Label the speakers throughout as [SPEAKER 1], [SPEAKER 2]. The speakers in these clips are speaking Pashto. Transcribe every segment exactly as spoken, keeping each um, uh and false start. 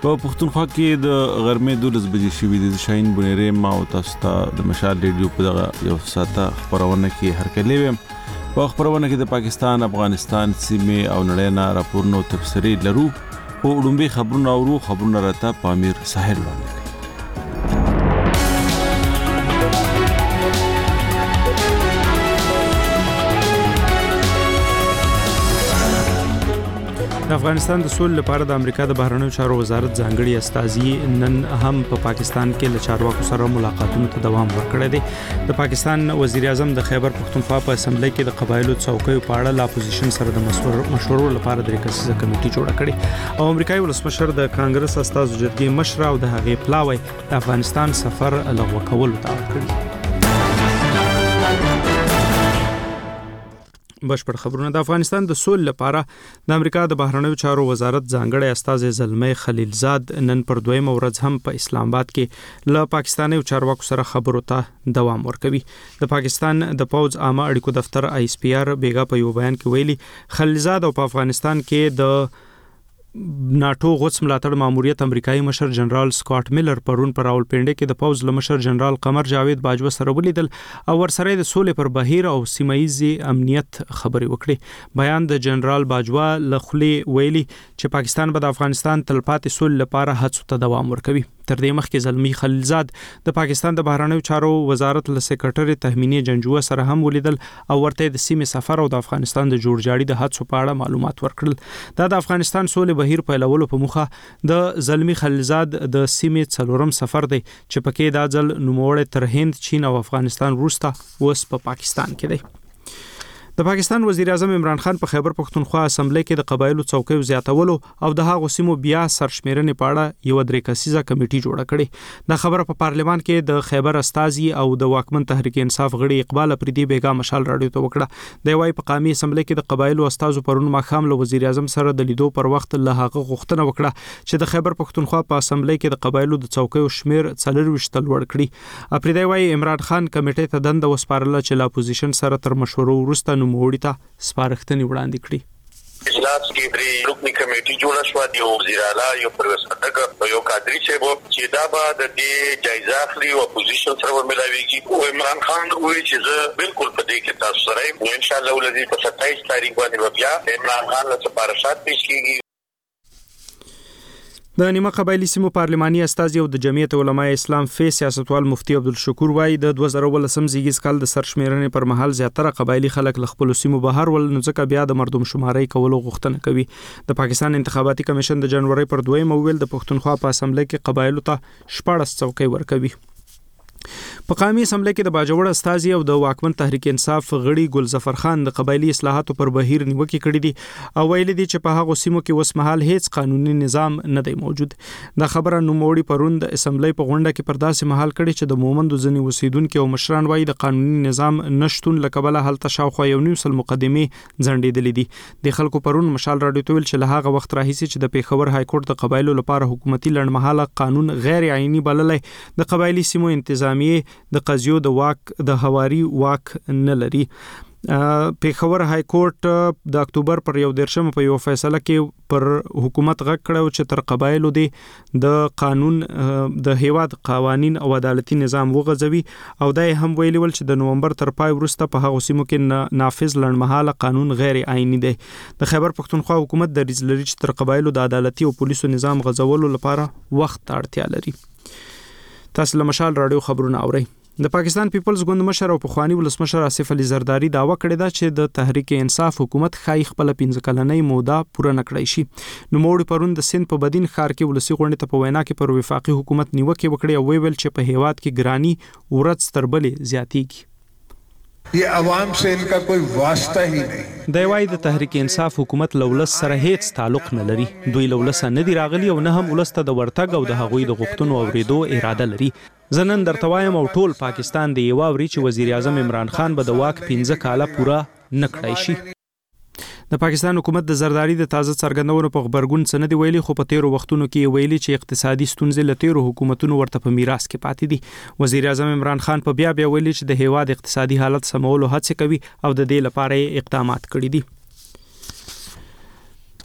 [SPEAKER 1] په پښتونخوا کې د غرمې دولس بجې شوې د شاهین بنيري ما او تاسو ته د مشال ریډیو په دغه یو ساعته خبرونه کې هرکلی ویم. په خبرونه کې د پاکستان، افغانستان، سیمې او نړۍ نه راپورونه او تفسیري لرو. په وړاندې خبرونه اورو خبرونه راته پامیر ساحل باندې.
[SPEAKER 2] د افغانستان د سولې لپاره د امریکا د بهرنیو چارو وزارت ځانګړي استازي نن هم په پاکستان کې له چارواکو سره ملاقاتونو ته دوام ورکړی دی. د پاکستان وزیر اعظم د خیبر پختونخوا په اسمبلی کې د قبایلو څوکیو په اړه له اپوزیشن سره د مشورو لپاره درې کسیزه کمیټه جوړه کړې او امریکایي ولسمشر د کانګرس استازو جرګې مشر او د هغې پلاوی د افغانستان سفر لغوه کولو دعوت کړی. بشپړ خبرونه. د افغانستان د سولې لپاره د امریکا د بهرنیو چارو وزارت ځانګړی استازی زلمی خلیلزاد نن پر دویمه ورځ هم په اسلام آباد کې له پاکستاني چارواکو سره خبرو ته دوام ورکوي. د پاکستان د پوز عامه اړیکو دفتر آی اس پی آر بیګا په یو بیان کې ویلي خلیلزاد او په افغانستان کې د ناتو غوڅ ملاتړ ماموریت امریکایي مشر جنرال سکاٹ میلر پرون پر راولپنډي کې د پوز لمشر جنرال قمر جاوید باجوه سره ولیدل او ورسره د سولې پر بهیر او سیمایي امنیت خبري وکړي. بیان د جنرال باجوه لخلي ویلي چې پاکستان به د افغانستان تلپاتې سولې لپاره هڅو ته دوام ورکوي. تر دې مخکې زلمی خلیلزاد د پاکستان د بهرنیو چارو وزارت له سکرټري تهمینی جنجوه سره هم ولیدل او ورته د سیمې سفر او د افغانستان د جوړجاړي د هڅو په اړه معلومات ورکړل. دا د افغانستان سولې بهیر پیلولو په موخه د زلمی خلیلزاد د سیمې څلورم سفر دی چې پکې دا ځل نوموړی تر هند، چین او افغانستان وروسته اوس په پاکستان کې دی. د پاکستان وزیر اعظم عمران خان په خیبر پختونخوا اسمبلی کې د قبایلو څوکیو زیاتولو او د هغو سیمو بیا سرشمیرنې په اړه یو درې کسیزه کمیټه جوړه کړې. دا خبره په پارلیمان کې د خیبر استازي او د واکمن تحریک انصاف غړي اقبال افریدي بیګا مشال راډیو ته وکړه. د وايي په قومي اسمبلی کې د قبایلو استازو پرون ماښام له وزیر اعظم سره د لیدو پر وخت له هغه غوښتنه وکړه چې د خیبر پختونخوا په اسمبلی کې د قبایلو د څوکیو شمیر څلور ویشت لوړ کړي. افریدي وايي عمران خان کمیټې ته دنده وسپارله چې له اپوزیشن سره تر مشورو وروسته نوموړي ته سپارښتنې وړاندې کړي.
[SPEAKER 3] اجلاس کې درې رکنی کمیټې جوړه شوه، یو وزیر اعلی، یو پروفیسر ډګر او یو قادری صاحب چې دا به د دې جایزه اخلي او اپوزیشن سره ورملاويږي. او عمران خان وایي چې زه بالکل په دې کې تاسو سره یم. ان شاء الله ولدي په ستایس تاریخ باندې بیا عمران خان له سپارښت پیش کیږي.
[SPEAKER 2] د نیمه قبایلی سیمو پارلماني استازي او د جمعیت علماء اسلام فی سیاستوال مفتی عبدالشکور وایي د دوه زره ولسم زیږیز کال د سرشمیرنې پر مهال زیاتره قبایلی خلک له خپل سیمو بهر ول، نو ځکه بیا د مردم شماري کولو غوښتنه کوي. د پاکستان انتخاباتي کمیشن د جنوري پر دویم ویل د پښتونخوا په اسمبلی کې قبایلو ته شپږ څوکۍ ورکوي. په قومي اسمبلی کې د باجوړ استازي او د واکمن تحریک انصاف غړي ګل ظفر خان د قبایلی اصلاحاتو پر بهیر نیوکه کړې دي او ویلي دي چې په هغه سیمو کې اوس مهال هیڅ قانوني نظام نه دی موجود. دا خبره نوموړي پرون د اسمبلی په غونډه کې پر داسې مهال کړي چې د مومندو ځنی اوسیدونکو او مشران وایي د قانوني نظام نشټون لکبله هلته شاوخوا یو نیم سل مقدمه ځنډېدلې دي. د خلکو پرون مشال راډیو ته ویل چې له هغه وخت راهیسي چې د پیښور های کورټ د قبایلو لپاره حکومتي لړمحاله قانون غیر عیني بللې، د قبایلی سیمو انتظامیه د قضیو د واک د حواري واک نه لري. پیښور های کورټ د اکتوبر پر یو دیرشم په یو فیصله کې پر حکومت غږ کړو چې تر قبایلو دی د قانون د هیواد قوانین او عدالتي نظام وغځوي او دای هم ویلي ول چې د نومبر تر پای وروسته په هغه سیمو کې نافذ لړمحاله قانون غیر عیني دی. د خیبر پختونخوا حکومت د ریز لري چې تر قبایلو د عدالتي او پولیسو نظام غځولو لپاره وخت اړتیا لري. تاسو له مشال راډیو خبرونه اورئ. د پاکستان پیپلز ګوند مشر او پخوانی ولسمشر آصف علي زرداری دعوه کړې ده چې د تحریک انصاف حکومت خای خپل پنځه کلنۍ موده پوره نکړای شي. نو موړي پرون د سند په بدین ښار کې ولسی غونډه ته په وینا کې پر وفاقي حکومت نیوکه وکړي او ویل چې په هیواد کې ګرانی ورځ تر بلې زیاتیږي.
[SPEAKER 4] یہ عوام سے ان کا کوئی واسطہ ہی نہیں.
[SPEAKER 2] د وای د تحریک انصاف حکومت لولس سره هیڅ تعلق نه لري. دوی لولس نه دی راغلي او نه هم ولسته د ورتګ او د هغوی د غوښتنو اوریدو اراده لري. زنن درته وایم او ټول پاکستان دی یو اوري چې وزیر اعظم عمران خان به د واک پنځه کاله پوره نکړای شي. د پاکستان حکومت د زرداری د تازه څرګندونو په خبرګون څه نه دی ویلي، خو په تیرو وختونو کې ویلي چې اقتصادي ستونزې له تیرو حکومتونو ورته په میراث کې پاتې دي. وزیر اعظم عمران خان په بیا بیا ویلي چې د هیواد اقتصادي حالت سمولو هڅه کوي او د دې لپاره اقدامات کړي دي.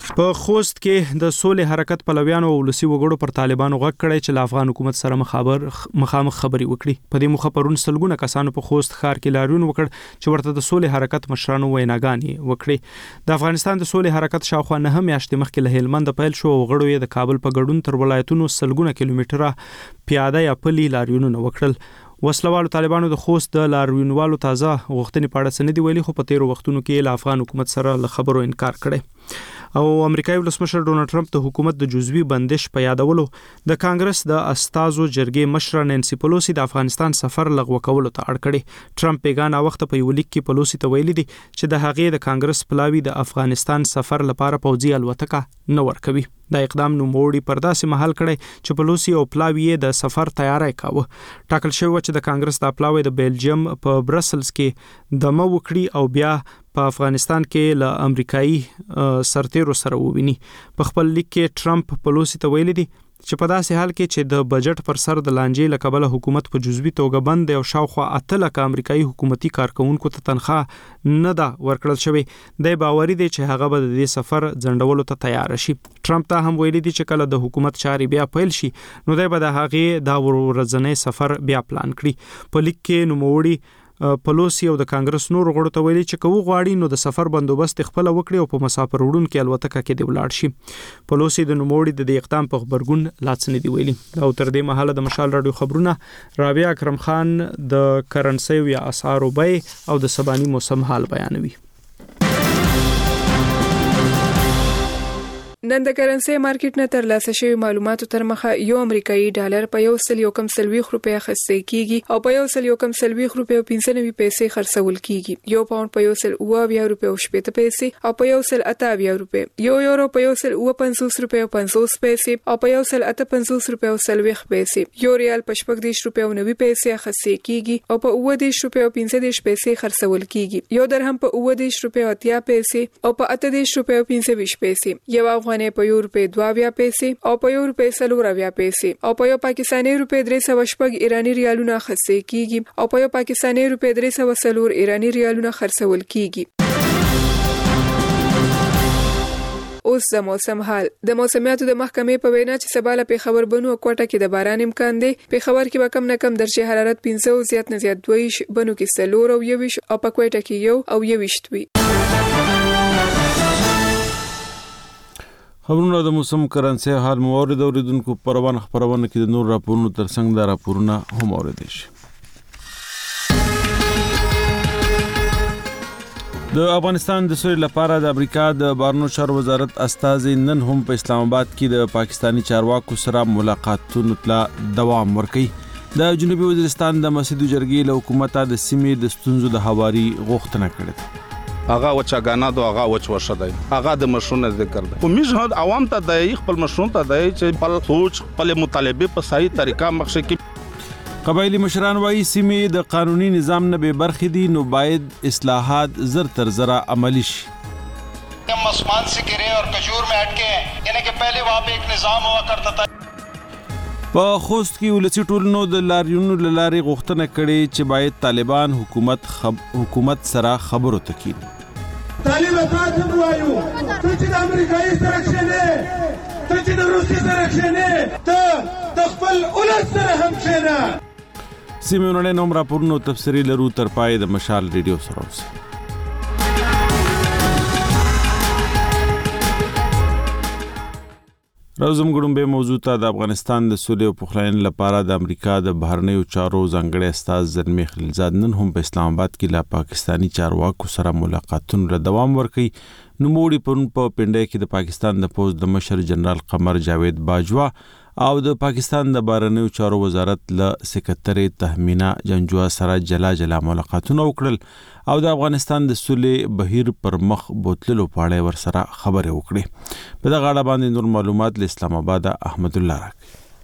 [SPEAKER 2] په خوست کې د سولې حرکت پلویانو او ولسی وګړو پر طالبانو غږ کړی چې د افغان حکومت سره مخابر مخامخ خبري وکړي. په دې موخه پرون سلګونه کسانو په خوست ښار کې لاریون وکړ چې ورته د سولې حرکت مشرانو ویناګانې وکړي. د افغانستان د سولې حرکت شاوخوا نه میاشتې مخکې له هلمند پیل شو او غړو یې د کابل په ګډون تر ولایتونو سلګونه کیلومتره پیاده یا پلي لاریونونه وکړل. وسلوالو طالبانو د خوست د لاریونوالو تازه غوښتنې په اړه سندې ویلي، خو په تیرو وختونو کې له افغان حکومت سره له خبرو انکار کړي. او امریکایي ولسمشر ډونالد ټرمپ د حکومت د جزوي بندش په یادولو د کانګرس د استازو جرګې مشر نانسي پلوسی د افغانستان سفر لغوه کولو ته اړ کړي. ټرمپ پیغام وخت په یو لیک کې پلوسی ته ویلي دي چې د هغې د کانګرس پلاوی د افغانستان سفر لپاره پوځي الوتکه نه ورکوي. دا اقدام نوموړي پر داسې محل کړی چې پلوسی او پلاوی د سفر تیاری کاوه. ټاکل شوی چې د کانګرس د پلاوی د بیلجیم په برسلز کې دمه وکړي او بیا په افغانستان کې له امریکایي سرتیرو سره وویني. په خپل لیک کې ټرمپ پلوسی ته ویلي دي چې په داسې حال کې چې د بجټ پر سر د لانجې له کبله حکومت په جزوي توګه بند او شاوخوا اته لکه امریکایي حکومتي کارکونکو ته تنخواه نه ده ورکړل شوی، د باوري دی چې هغه به د دې سفر ځنډولو ته تیار شي. ټرمپ ته هم ویلي دي چې کله د حکومت چارې بیا پیل شي نو دی به د هغې دا ورځنی سفر بیا پلان کړي. په لیک کې نوموړي پلوسی او د کانګرس نور غړو ته ویلي چې کوو غواړي نو د سفر بندوبست خپل وکړي او په مسافر وړونکو الوتکه کې دی ولاړ شي. پلوسی د نوموړي د دې اقدام په خبرګون لاڅنې دی ویلي. او تر دې مهاله د مشال رادیو خبرونه رابعه اکرم خان د کرنسي یا اسعارو بیه او د سباني موسم حال بیانوي.
[SPEAKER 5] نن د کرنسي مارکیټ نه ترلاسه شوی معلوماتو تر مخه یو امریکایي ډالر په یو سل یو کم سلويخ روپیا خرڅ کیږي او په یو سل یو کم سلويخ روپیا پنځه نوي پیسې خرڅول کیږي. یو پاوند په یو سل اوه اویا روپیا شپږ پیسې او په یو سل اته اویا روپیا. یو یورو په یو سل اوه پنځوس روپیا پنځوس پیسې او په یو سل اته پنځوس روپیا سلويخ پیسې. یو ریال په شپږ دیش روپیا نوي پیسې خرڅ کیږي او په اوه دیش روپیا پنځه دیش پیسې خرڅول کیږي. یو درهم په اوه دیش روپیا اتیا پیسې او په اته دیش روپیا پنځه ویش پیسې. یو افغاني په یو روپے دوه اویا پیسې او په یو روپے څلور اویا پیسې او په یو پاکستاني روپے درې سوه شپږ ایرانی ریالونه خرڅ کیږي او په یو پاکستاني روپے درې سوه څلور ایرانی ریالونه خرڅول کیږي. اوس د موسم حال. د موسمیاتو د محکمې په وینا چې سبا له پیښور بنو او کوټه کې د باران امکان دی. پیښور کې به کم نه کم درجه حرارت پنځه او زیات نه زیات دوه ویشت، بنو کې څلور او یو ویشت او په کوټه کې یو او یو ویشت وي.
[SPEAKER 1] خبرونه د موسم کرنسي حال موارد اوریدونکو پروان خبرونه کې د نور راپورونو ترڅنګ د راپورونه هم اوریدل شي. د افغانستان د سولې لپاره د امریکا د بهرنیو چارو وزارت استازي نن هم په اسلام آباد کې د پاکستانی چارواکو سره ملاقاتونو ته دوام ورکړي. د جنوبي وزیرستان د مسجد جرګې له حکومت د سیمې د ستونزو د هواري غوښتنه کړې.
[SPEAKER 6] هغه وچاګانا دو هغه وچ ورشدای هغه د مشرونو ذکر دی. کومش هد عوام ته د خپل مشرون ته د چې خپل سوچ خپل مطالبه په صحیح طریقه مخشه کې.
[SPEAKER 1] قبایلی مشران وايي سیمې د قانوني نظام نه به برخې دي نو باید اصلاحات زر تر زره عملی شي.
[SPEAKER 7] हम आसमान से गिरे और कजूर में अटके हैं यानी कि पहले वहाँ पे एक निज़ाम हुआ करता था.
[SPEAKER 1] په خوست کې ولسی ټولنو د لاریونو لاري غوښتنه کړې چې باید طالبان حکومت خب... حکومت سره خبرو تکین.
[SPEAKER 8] طالبان ته وایو ته چې د امریکایي سره کښېنې، ته چې د روسي سره کښېنې، ته د خپل اولاد سره هم کښېنه.
[SPEAKER 1] سیمونړۍ نوم راپورونو تفسیري لرو تر پای د مشال ریډیو سره اوسئ. راوزم ګډون به موضوع ته د افغانستان د سولې او پخلاینې لپاره د امریکا د بهرنیو چارو ځانګړي استاذ زلمی خلیلزاد نن هم په اسلام آباد کې له پاکستانی چارواکو سره ملاقاتونو له دوام ورکړي. نوموړي پرون په پنډای کې د پاکستان د پوز د مشر جنرال قمر جاوید باجوا او د پاکستان د بهرنیو چارو وزارت له سکرټري تهمینا جنجوا سره جلا جلا ملاقاتونه وکړل او د افغانستان د سولې بهیر پر مخ بوتللو په اړه ورسره خبرې وکړې. په دغه اړه باندې نور معلومات له اسلام آباد احمد الله راکړي.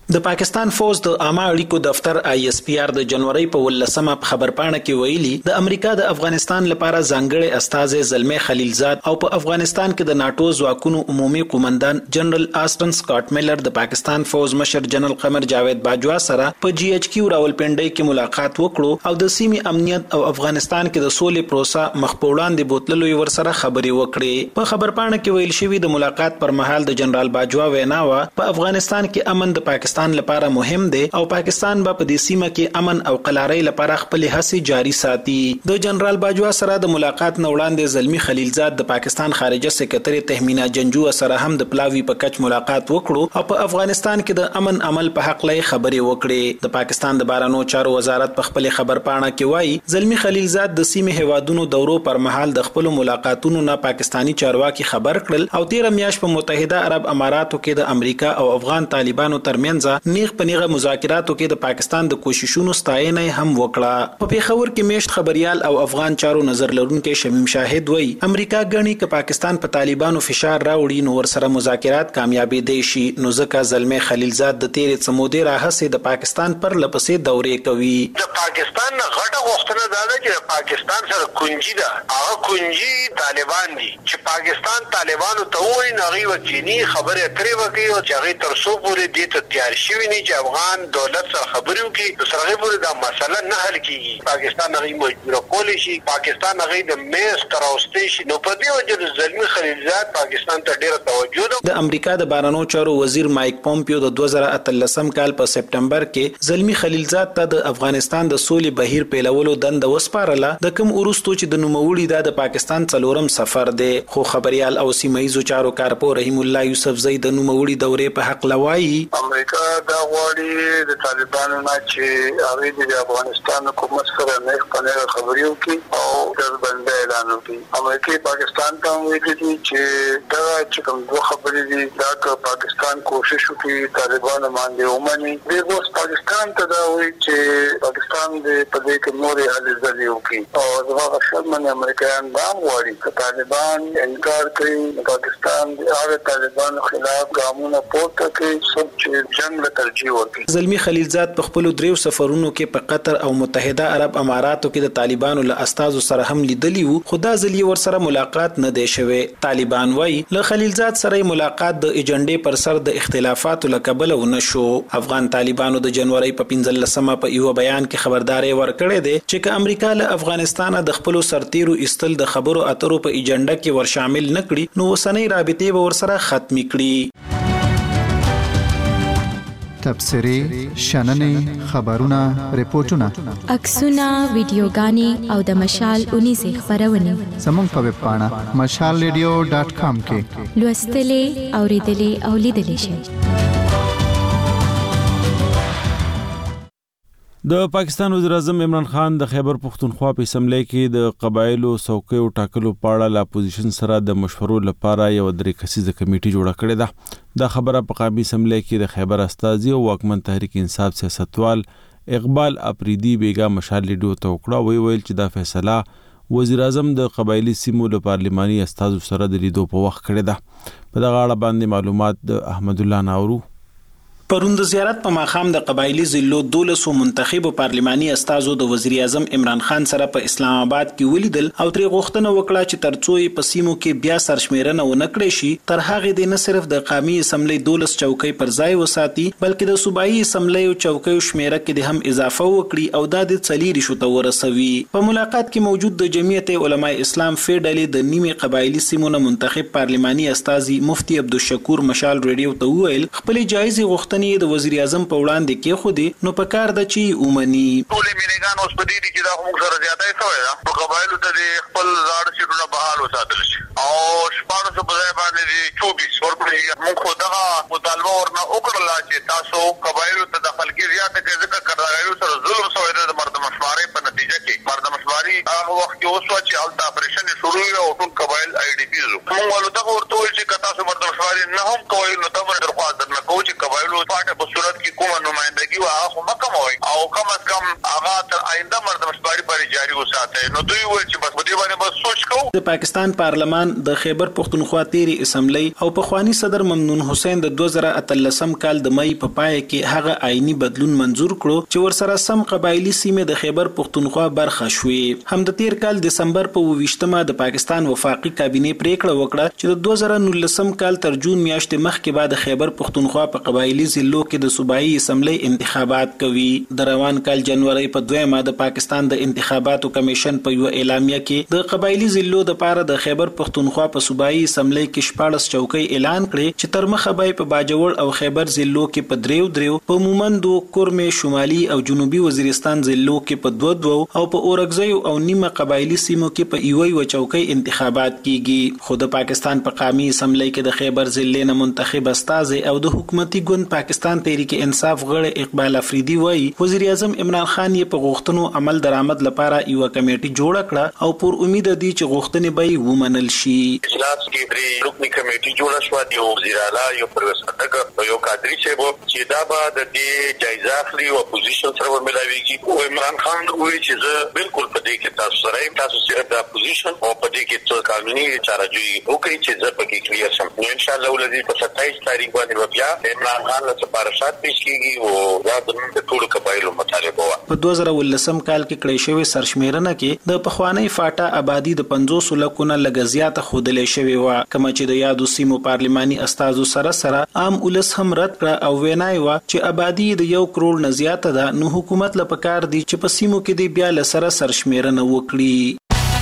[SPEAKER 9] د پاکستان فوج د عامه اړیکو دفتر آی اس پی آر د جنوري په ولسمه خبرپاڼه کې ویلي د امریکا د افغانستان لپاره ځانګړي استازي زلمه خلیلزاد او په افغانستان کې د ناتو ځواکونو عمومي قومندان جنرال آسټن سکاٹ میلر د پاکستان فوج مشر جنرال قمر جاوید باجوا سره په جی ایچ کیو راولپنډي کې ملاقات وکړو او د سیمې امنیت او افغانستان کې د سولې پروسه مخ په وړاندې بوتللو ور سره خبري وکړي. په خبرپاڼه کې ویل شوی د ملاقات پر مهال د جنرال باجوا ویناوه په افغانستان کې امن د پاکستان لپاره مهم دی او پاکستان به په دې سیمه کې امن او قلارۍ لپاره خپل هڅې جاري ساتي. د جنرال باجوا سره د ملاقات نه وړاندې زلمی خلیلزاد د پاکستان خارجه سکرټری تهمینا جنجو سره هم د پلاوی په کچ ملاقات وکړو او په افغانستان کې د امن عمل په حق لای خبرې وکړي. د پاکستان د بهرنیو چارو وزارت په خپل خبرپاڼه کې وایي زلمی خلیلزاد د سیمه هوادونو دورو پر مهال د خپل ملاقاتونو نه پاکستانی چارواکي خبر کړل او تیر میاشت په متحده عرب اماراتو کې د امریکا او افغان طالبانو ترمنځ نیغ په نیغه مذاکراتو کې د پاکستان د کوششونو ستاینه هم وکړه. په پیښور کې میشت خبريال او افغان چارو نظر لرونکي شمیم شاهد وایي امریکا غني ک پاکستان په طالبانو فشار راوړي نو ور سره مذاکرات کامیابی دی شي نو ځکه زلمه خلیلزاد د تیر څمودي راهسه د پاکستان پر لپسې دورې کوي.
[SPEAKER 3] د پاکستان غټه غوښتنه دا ده چې پاکستان سره کنجي ده هغه کنجي طالبان دي چې پاکستان طالبانو ته وایي نغي وکینی خبره ترې وکي او چې هغه تر څو پورې دې ته تیار شوی نه چې افغان دولت سره خبرې وکړي د سره پورې دا مسله نه حل کیږي. پاکستان هغه مجبور کولی شي پاکستان هغه د میز تر اوسته شي نو په دې وجه د زلمی خلیلزاد پاکستان ته ډیره توجه ده.
[SPEAKER 9] د امریکا د بهرنیو چارو وزیر مایک پومپیو د دوه زره اتلسم کال په سپټمبر کې زلمی خلیلزاد ته د افغانستان د سولې بهیر پیلولو دند وسپارله د کوم ورستو چې د نوموړي د پاکستان څلورم سفر دی. خو خبريال او سیمایي چارو کارپو رحیم الله یوسف زئی د نوموړي دورې په حق لوایي
[SPEAKER 10] امریکا دا غواړي د طالبانو نه چې هغه د افغانستان حکومت سره نه خپله خبرې وکړي او د بند اعلان وکړي. امریکا پاکستان ته ویلي دي چې دا چې کوم دوه خبرې دي دا که پاکستان کوشش وکړي طالبانو باندې ومني د اوس پاکستان ته دا وایي چې پاکستان دې په دې کې نورې هلې ځلې وکړي او زموږ شرمن امریکایان دا غواړي چې طالبان انکار کوي پاکستان د هغه طالبانو خلاف ګامونه پورته کوي چې جنگ له ترجیح ورکړي.
[SPEAKER 9] زلمی خلیلزاد په خپل دریو سفرونو کې په قطر او متحده عرب اماراتو کې د طالبانو له استازو سره هم لیدلی وو خو دا ځل یې ور سره ملاقات نه دی شوی. طالبان وایي له خلیلزاد سره ملاقات د ایجنډې پر سر د اختلافاتو له کبله ونه شو. افغان طالبانو د جنوري په پنځلسمه په یو بیان کې خبرداري ورکړې ده چې که امریکا له افغانستان د خپل سرتیرو استل د خبرو اترو په ایجنډه کې ور شامل نکړي نو وسنۍ رابطې به ور سره ختمي کړي.
[SPEAKER 11] تبصرې شننې خبرونه ریپورتونه
[SPEAKER 12] عکسونه ویډیوګانې او د مشال اونیزه خبرونه
[SPEAKER 11] زموږ په ویب پاڼه مشال ریډیو ډاټ کام کې
[SPEAKER 12] لوستلې اوریدلې او لیدلې شئ.
[SPEAKER 1] د پاکستان وزیر اعظم عمران خان د خیبر پختونخوا په اسمبلی کې د قبایلو څوکیو ټاکلو په اړه له اپوزیشن سره د مشورو لپاره یو درې کسیزه کمیټه جوړه کړې ده. دا خبره په قومي اسمبلی کې د خیبر استازي او واکمن تحریک انصاف سیاستوال اقبال اپریدي بیگا مشال لیډو ته وکړه. وی ویل چې دا فیصله وزیر اعظم د قبایلی سیمو له پارلماني استازو سره د لیدو په وخت کړې ده. په دغه اړه باندې معلومات د احمد الله ناورو.
[SPEAKER 9] پرون د زیارت په ماخام د قبایلی ضلعو دولسو منتخب پارلماني استازو د وزیر اعظم عمران خان سره په اسلام آباد کې ولیدل او ترې غوښتنه وکړه چې ترڅو یې په سیمو کې بیا سرشمیرنه ونه کړې شي تر هغه د نه صرف د قومي اسمبلی دولس چوکۍ پر ځای وساتي بلکې د صوبایي اسمبلی او چوکۍ شمیره کې د هم اضافه وکړي او د څلوري شو ته ورسوي. په ملاقات کې موجود د جمعیت علماء اسلام فیډلې د نیمه قبایلی سیمو منتخب پارلماني استازي مفتی عبدالشکور مشال ریډیو ته وویل خپل جایزه غوښتنه د وزیر اعظم په وړاندې کې خو دي نو په کار د چی اومني
[SPEAKER 3] ټول میلګان اوس په دې دي چې دا موږ سره زیاته شوی دا په قبایلو ته خپل لاړ سیټونه بحال وساتل شي او شپږ سو په ځای باندې چوبیس ورپسې موږ خو دا مطالبه ورنه وکړل چې تاسو قبایلو ته د خلکي زیاته کې ځکه کړایو سره ظلم شوی د مردمشماري په نتیجه کې مردمشماري هغه وخت کې اوس چې الټا اپریشن شروع او ټول قبایل آی ډی پیز موږ ولته ورته چې تاسو مردمشماري نه هم کوی نو تاسو درخواست درنه کوو چې قبایلو په صورت کې کومه نمائندګي او هغه مکم وي او کم از کم هغه تر آینده مردمشماري پر جاری جاری وساتي نو دوی وایي چې بس دې باندې بس سوچ کوو.
[SPEAKER 9] د پاکستان پارلمان د خیبر پختونخوا تیری اسمبلی او پخوانی صدر ممنون حسین د دوه زره اتلسم کال د مئی په پای کې هغه آئینی بدلون منزور کړو چې ورسره سم قبایلی سیمه د خیبر پختونخوا برخه شوې. هم د تیر کال دسمبر په ویشتمه د پاکستان وفاقي کابینه پریکړه وکړه چې د دوه زره نولسم کال تر جون میاشتې مخکې بعد خیبر پختونخوا په قبایلی ضلعو کې د صوبایي اسمبلی انتخابات کوي. د روان کال جنوري په دویمه د پاکستان د انتخاباتو کمیشن په یو اعلامیه کې د قبایلی ضلعو د پاره د خیبر پختونخوا په صوبایي اسمبلی کې شپږ چوکۍ اعلان کړي چې تر مخه به په باجوړ او خیبر ضلعو کې په دریو دریو په مومندو کورمه شمالي او جنوبي وزیرستان ضلعو کې په دوه دوه او په اورګزیو او نیمه قبایلی سیمو کې په یوې و چوکۍ انتخابات کیږي. خو د پاکستان په قومي اسمبلی کې د خیبر ضلع نه منتخب استازي او د حکومتي ګوند پاکستان تحریک انصاف غړي اقبال افریدي وایي وزیر اعظم عمران خان یې په غوښتنو عمل درآمد لپاره یو کمیټي جوړ کړه او پر امید دي چې غوښتنې به ومنل شي.
[SPEAKER 3] اجلاس کې درې رکنی کمیټي جوړه شو دی او وزیر اعلی یو پرویس خټک یو کادری چې چې دا به د دې جایزه اخلي او اپوزیشن سره ملاويږي او عمران خان وایي چې زه بالکل په دې کې تاسو سره تاسو سره د اپوزیشن او په دې کې څو قانوني چارهجوړي وکړي چې زه پکې کلیر شم. نو ان شاء الله ولدي په ستایس تاریخ باندې بیا عمران خان له سپارښت پیش کیږي او دا د ټول قبایلو مطالبه و.
[SPEAKER 9] په دوه زره ولسم کال کې کړی شوی سرشمیرنه کې د پخوانی فاټا آبادی د پنځوس لکونه لګزیاته خودلې شوی و کوم چې د یادو سیمو پارلماني استازو سره سره عام ولس هم رد کړ او وینای و چې آبادی د یو کروڑ نه زیاته ده نو حکومت له پکار دی چې په سیمو کې دی بیا له سره سرشمیرنه وکړي.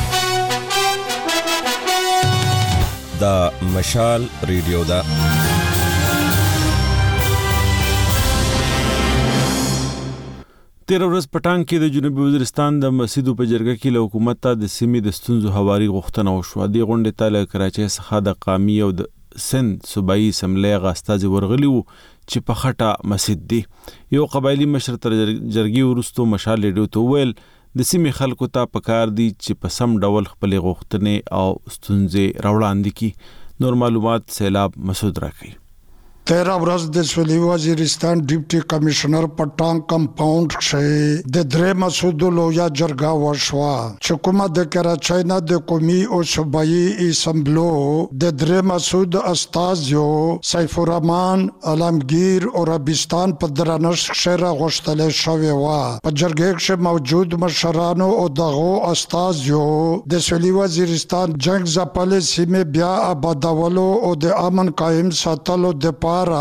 [SPEAKER 13] دا مشال ریډیو دا
[SPEAKER 1] تیر ورځ پټان کې د جنوبي وزیرستان د مسجدو په جرګه کې له حکومت ته د سیمې د ستونزو هواري غوښتنه وشوه. دې غونډې ته له کراچۍ څخه د قامي او د سند صوبایي اسمبلی استازي ورغلي وو چې په خټه مسجد دی. یو قبایلی مشر تر جرګې وروسته مشال ریډیو ته وویل د سیمې خلکو ته پکار دي چې په سم ډول خپلې غوښتنې او ستونزې راوړاندې کړي. نور معلومات سیلاب مسعود راکوي.
[SPEAKER 14] तेरह ورځ د سویلي وزیرستان ډیپټي کمشنر پټان کمپاوند کې د درې مسعود لویا جرګه وشوه چې کومه د کراچۍ نه د قومي او صوبایي اسمبلو د درې مسعود استازیو سیف الرحمن علمگیر او عربستان په درنښت کې راغوښتل شوی و. په جرګه کې موجود مشرانو او دغه استازیو د سویلي وزیرستان جنگ ځپلې سیمې بیا آبادولو او د امن قائم ساتلو د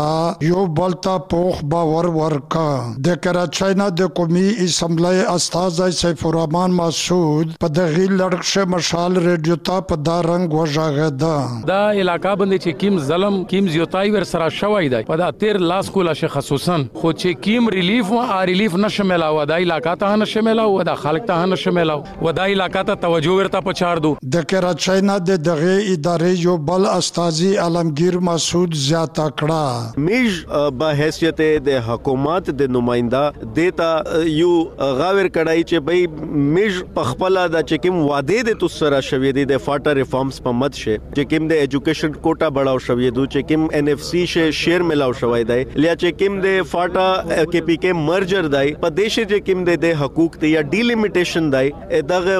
[SPEAKER 14] یو بلتا پوخ باور ورکا. د کراچۍ نه د قومي اسمبلی استازی سیف الرحمن مسعود په دغه لړکشه مشال ریډیو ته په دا رنگ وژغه
[SPEAKER 15] دا علاقہ باندې چې کیم ظلم کیم زیاتای ور سره شوی دی په دا تیر لاس کوله ش خصوصا خو چې کیم ریلیف و ا ریلیف نشمل او دا علاقہ ته نشمل او دا خلک ته نشمل او دا علاقہ ته توجه ورته پچار دو.
[SPEAKER 14] د کراچۍ نه د دغه ادارې یو بل استازی علمگیر مسعود زیاته کړه
[SPEAKER 16] میج با حیثیت د حکومت د نمائنده دیتا یو غاور کړای چې بای میج پخپلا د چکم وعده د تو سره شوی دی د فاټا ریفارمز په مد شه چکم د ایجوکیشن کوټا بڑاو شوی دی چکم ان اف سی شه شیر ملاو شوی دی لیا چکم د فاټا کې پی کې مرجر دی په دیش چکم د حقوق ته یا ډیلیمیټیشن دی دغه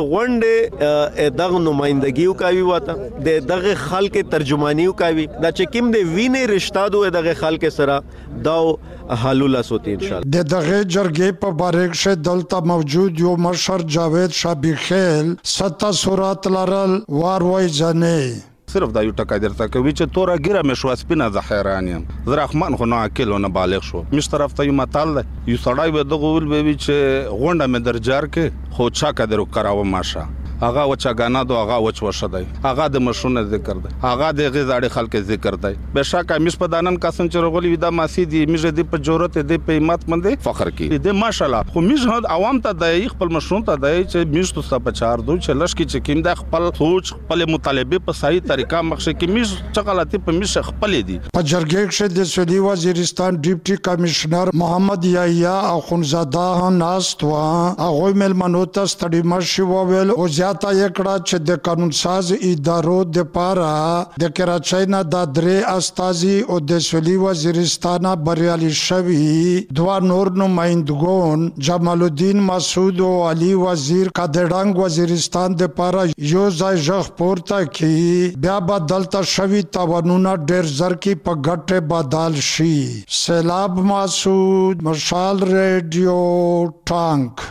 [SPEAKER 16] غونډه دغه نمائندګیو کوي وته د دغه خلک ترجمانیو کوي دا چکم د وینې رشتہ دو دغه خلک سره داو حلول سوتی ان شاء الله.
[SPEAKER 14] د دغه جرګې په باره کې دلته موجود یو مشر جاوید شابیخیل ستا سورات لرل وار وای ځنه
[SPEAKER 6] صرف دا یو ټکا درته کوي چې تورا ګیره مې شو سپینه د حیران یم زرحمان خو نه اکل نه بالغ شو مش طرف ته یو متال دی یو سړی به دغه ول به چې غونډه مې درجار کې خو چا قدر وکراو ماشه هغه وچاګانا دو هغه وچ وشدای هغه د مشونه ذکر دی هغه د غزاړي خلک ذکر دی بشکه مش په دانن کاسن چرغلی ودا ماسی دی مش د په جوړت دی په ایمت باندې فخر کی دی ماشاءالله خو مش عوام ته د خپل مشون ته دی چې مش تو په چار دو چې لش کی چې کیم د خپل سوچ خپل مطالبه په صحیح طریقه مخشه کی مش چغلتی په مش خپل دی.
[SPEAKER 14] په جرګې کې د سویلي وزیرستان ډیپټي کمشنر محمد یحیی اخونزاده ناست و هغه ملمنو ته ستړي مرشي وویل او زیات زیاته یکړه چې د قانون ساز ادارو د پاره د کراچۍ نه د درې استازي او د سولي وزیرستان بریالي شوي دوه نور نمائندګون جمال الدین مسعود او علي وزیر کډړنګ وزیرستان د پاره یو ځای ژغ پورته کی بیا بدلته شوي توانونه ډېر زر کی په ګټه بدل شي. سیلاب مسعود، مشال ریډیو ټانک.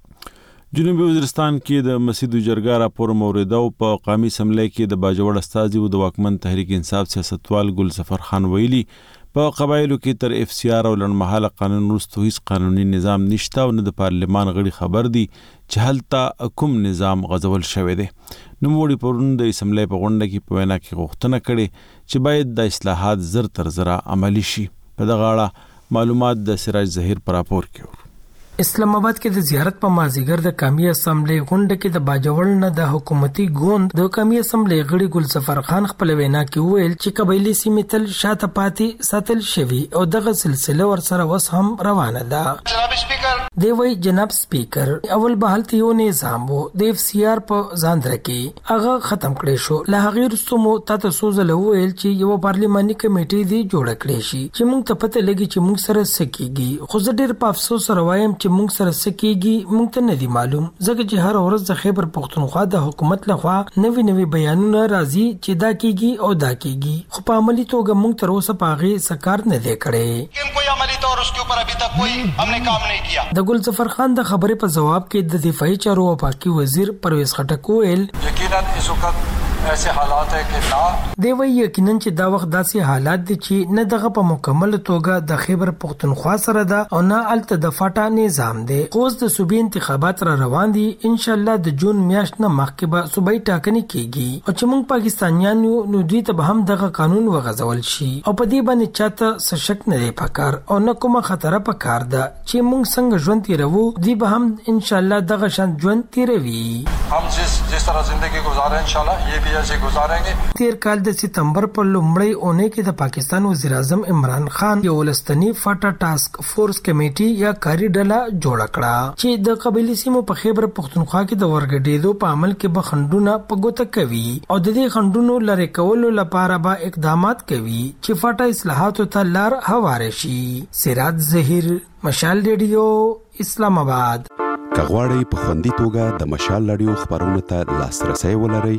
[SPEAKER 1] جنوبي وزیرستان کې د مسجد جرګه راپور موریده او په قومي اسمبلی کې د باجوړ استازي او د واکمن تحریک انصاف سیاستوال ګل ظفر خان ویلي په قبایلو کې تر اف سی آر او لړمحاله قانون وروسته هیڅ قانوني نظام نشته او نه د پارلمان غړي خبر دي چې هلته کوم نظام غځول شوی دی. نوموړي پرون د اسمبلی په غونډه کې په وینا کې غوښتنه کړې چې باید د اصلاحات زر تر زره عملي شي. په دغه اړه معلومات د سراج ظهیر پر راپور کې.
[SPEAKER 17] اسلام آباد کې د زیارت په مازیګر د قومي اسمبلی غونډه کې د باجوړ نه د حکومتي ګوند د قومي اسمبلی غړي ګل ظفر خان خپل وینا کې ویل چې قبایلی سیمې تل شاته پاتې ساتل شوی او دغه سلسله ورسره وس هم روانه ده.
[SPEAKER 7] جناب سپیکر
[SPEAKER 17] دی وی جناب سپیکر اول به هلته یو نظام وو د اف سی آر په ځاندره کې هغه ختم کړی شو. له هغه وروسته مو تاسو سوزل ویل چې یو پارلماني کمیټې دی جوړ کړی شي چې موږ ته پته لګي چې موږ سره سکیږي. خو زه ډېر په افسوس سره وایم چې موږ سره سکیږي موږ ته نه دی معلوم ځکه چې هر ورځ د خیبر پختونخوا د حکومت لخوا نوي نوي بیانونه راځي چې دا کیږي او دا کیږي خو په عملی توګه موږ تر اوسه پاغي سکار نه دی کړی.
[SPEAKER 7] کوئی عملی طور اس کے اوپر ابھی تک کوئی ہم نے کام نہیں کیا.
[SPEAKER 17] د ګل ظفر خان د خبرې په جواب کې د دفاعي چارو او پاکي وزیر پرویز خټک ویل
[SPEAKER 18] یقینا اس وخت ایسے حالات ہے کہ نا
[SPEAKER 17] دی وی یقینا چې دا وخت داسې حالات دي چې نه دغه په مکمل توګه د خیبر پختونخوا سره ده او نه الته د فاټا نظام دی. اوس د صوبې انتخابات را روان دي ان شاء الله د جون میاشت نه مخکې به صوبې ټاکنې کیږي او چې موږ پاکستانیان یو نو دوی ته هم دغه قانون وغځول شي او په دې باندې چاته سشک نه دی پکار او نه کومه خطر پکار ده چې موږ څنګه ژوند تیرو دوی به هم ان شاء الله دغه شان ژوند تیروي.
[SPEAKER 18] हम जिस जिस तरह जिंदगी गुजारे इंशाल्लाह ये भी ऐसे गुजारेंगे.
[SPEAKER 17] تیر کال د سپتمبر په لومړۍ اونۍ کې د پاکستان وزیر اعظم عمران خان یو ولستنی فاټا ټاسک فورس کمیټي یا کاری ډله جوړ کړه چې د قبایلی سیمو په خیبر پختونخوا کې د ورګډېدو په عمل کې به خندونه په ګوته کوي او د دې خندونو لری کولو لپاره به اقدامات کوي چې فاټا اصلاحاتو ته لار هواره شي. سراج ظهیر، مشال ریډیو، اسلام آباد.
[SPEAKER 19] کغواړی په خوندي توګه د مشال رادیو خبرونو ته لاسرسي ولرئ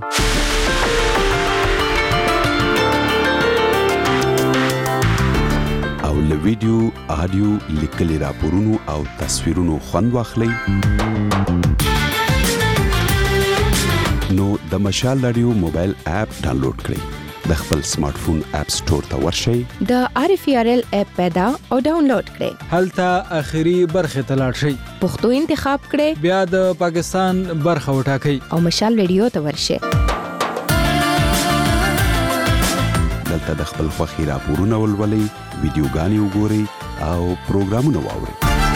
[SPEAKER 19] او له ویډیو، آډیو، لیکلي راپورونو او تصویرونو خوند واخلئ نو د مشال رادیو موبایل اپ ډاونلوډ کړئ. د خپل سمارټ فون اپ سٹور ته ورشئ،
[SPEAKER 12] د آر اف ار ال اپ پیدا او ډاونلوډ کړئ.
[SPEAKER 20] هلته اخیری برخه ته لاړ شئ،
[SPEAKER 12] پښتو انتخاب کړئ،
[SPEAKER 20] بیا د پاکستان برخه وټاکئ
[SPEAKER 12] او مشال ریډیو ته ورشئ.
[SPEAKER 19] دلته د خپل خوښي راپورونه ولولئ، ویډیوګانې وګورئ او پروګرامونه واورئ.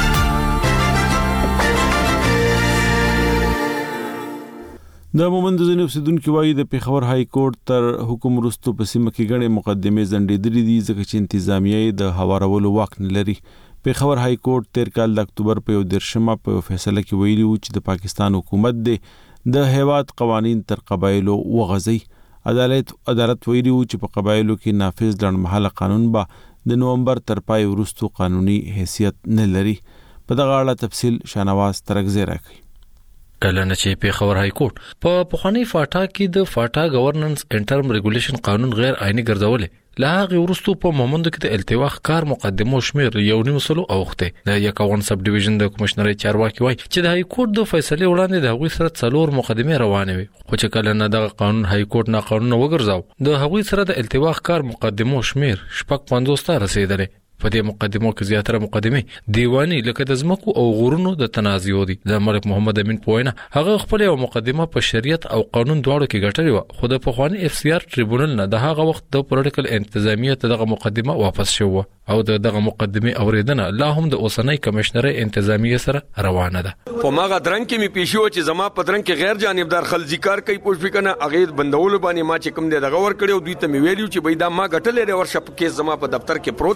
[SPEAKER 1] د مومند ځینې اوسیدونکو وایي د پېښور های کورټ تر حکم وروسته په سیمه کې ګڼې مقدمې ځنډېدلې دي ځکه چې انتظامیه یې د هوارولو واک نه لري. پېښور های کورټ تیر کال د اکتوبر په یو دېرشمه په فیصله کې ویلي وو چې د پاکستان حکومت دی د هیواد قوانین تر قبایلو وغځوي. عدالت عدالت ویلي وو چې په قبایلو کې نافذ لنډمهاله قانون به د نومبر تر پای وروسته قانوني حیثیت نه لري. په دغه اړه تفصیل شانواز ترګزی راکړي.
[SPEAKER 21] کله نه چې پېښور های کورټ په پخوانی فاټا کې د فاټا گورننس انټرم ریګولیشن قانون غیر آئینی ګرځولې له هغه وروسته په مومند کې د التوا ښکار مقدمو شمیر یو نیم سلو اوخته د یکاون سب ډیویژن د کمشنري چارواکي وایي چې د های کورټ د فیصله وړاندې د هغوی سره څلور مقدمه روانه وي خو چې کله نه د قانون های کورټ نه قانون وګرځاو د هغوی سره د التوا ښکار مقدمو شمیر شپږ پنځوس ته رسیدلې. په دې مقدمو کې زیاتره مقدمه دیوانی لکه د ځمکو او غرونو د تنازع دي. د ملک محمد امین پوینه هغه خپل یو مقدمه په شریعت او قانون دواړو کې ګټلې و خو د پخوانی اف سی آر ټریبونل نه د هغه وخت د پولیټیکل انتظامیه ته دغه مقدمه واپس شوه او دغه مقدمه اوریدنه لا هم د اوسنۍ کمشنري انتظامیه سره روانه ده.
[SPEAKER 22] په ماغه درنګ کې می پیښو چې زما په درنګ کې غیر جانبدار خلځي کار کوي پوښ وکنه اغه بندول باندې ما چې کوم دی دغه ور کړو دوی ته می ویلو چې بيدا ما غټلې ورشه په کې زما په دفتر کې پروت دی اډر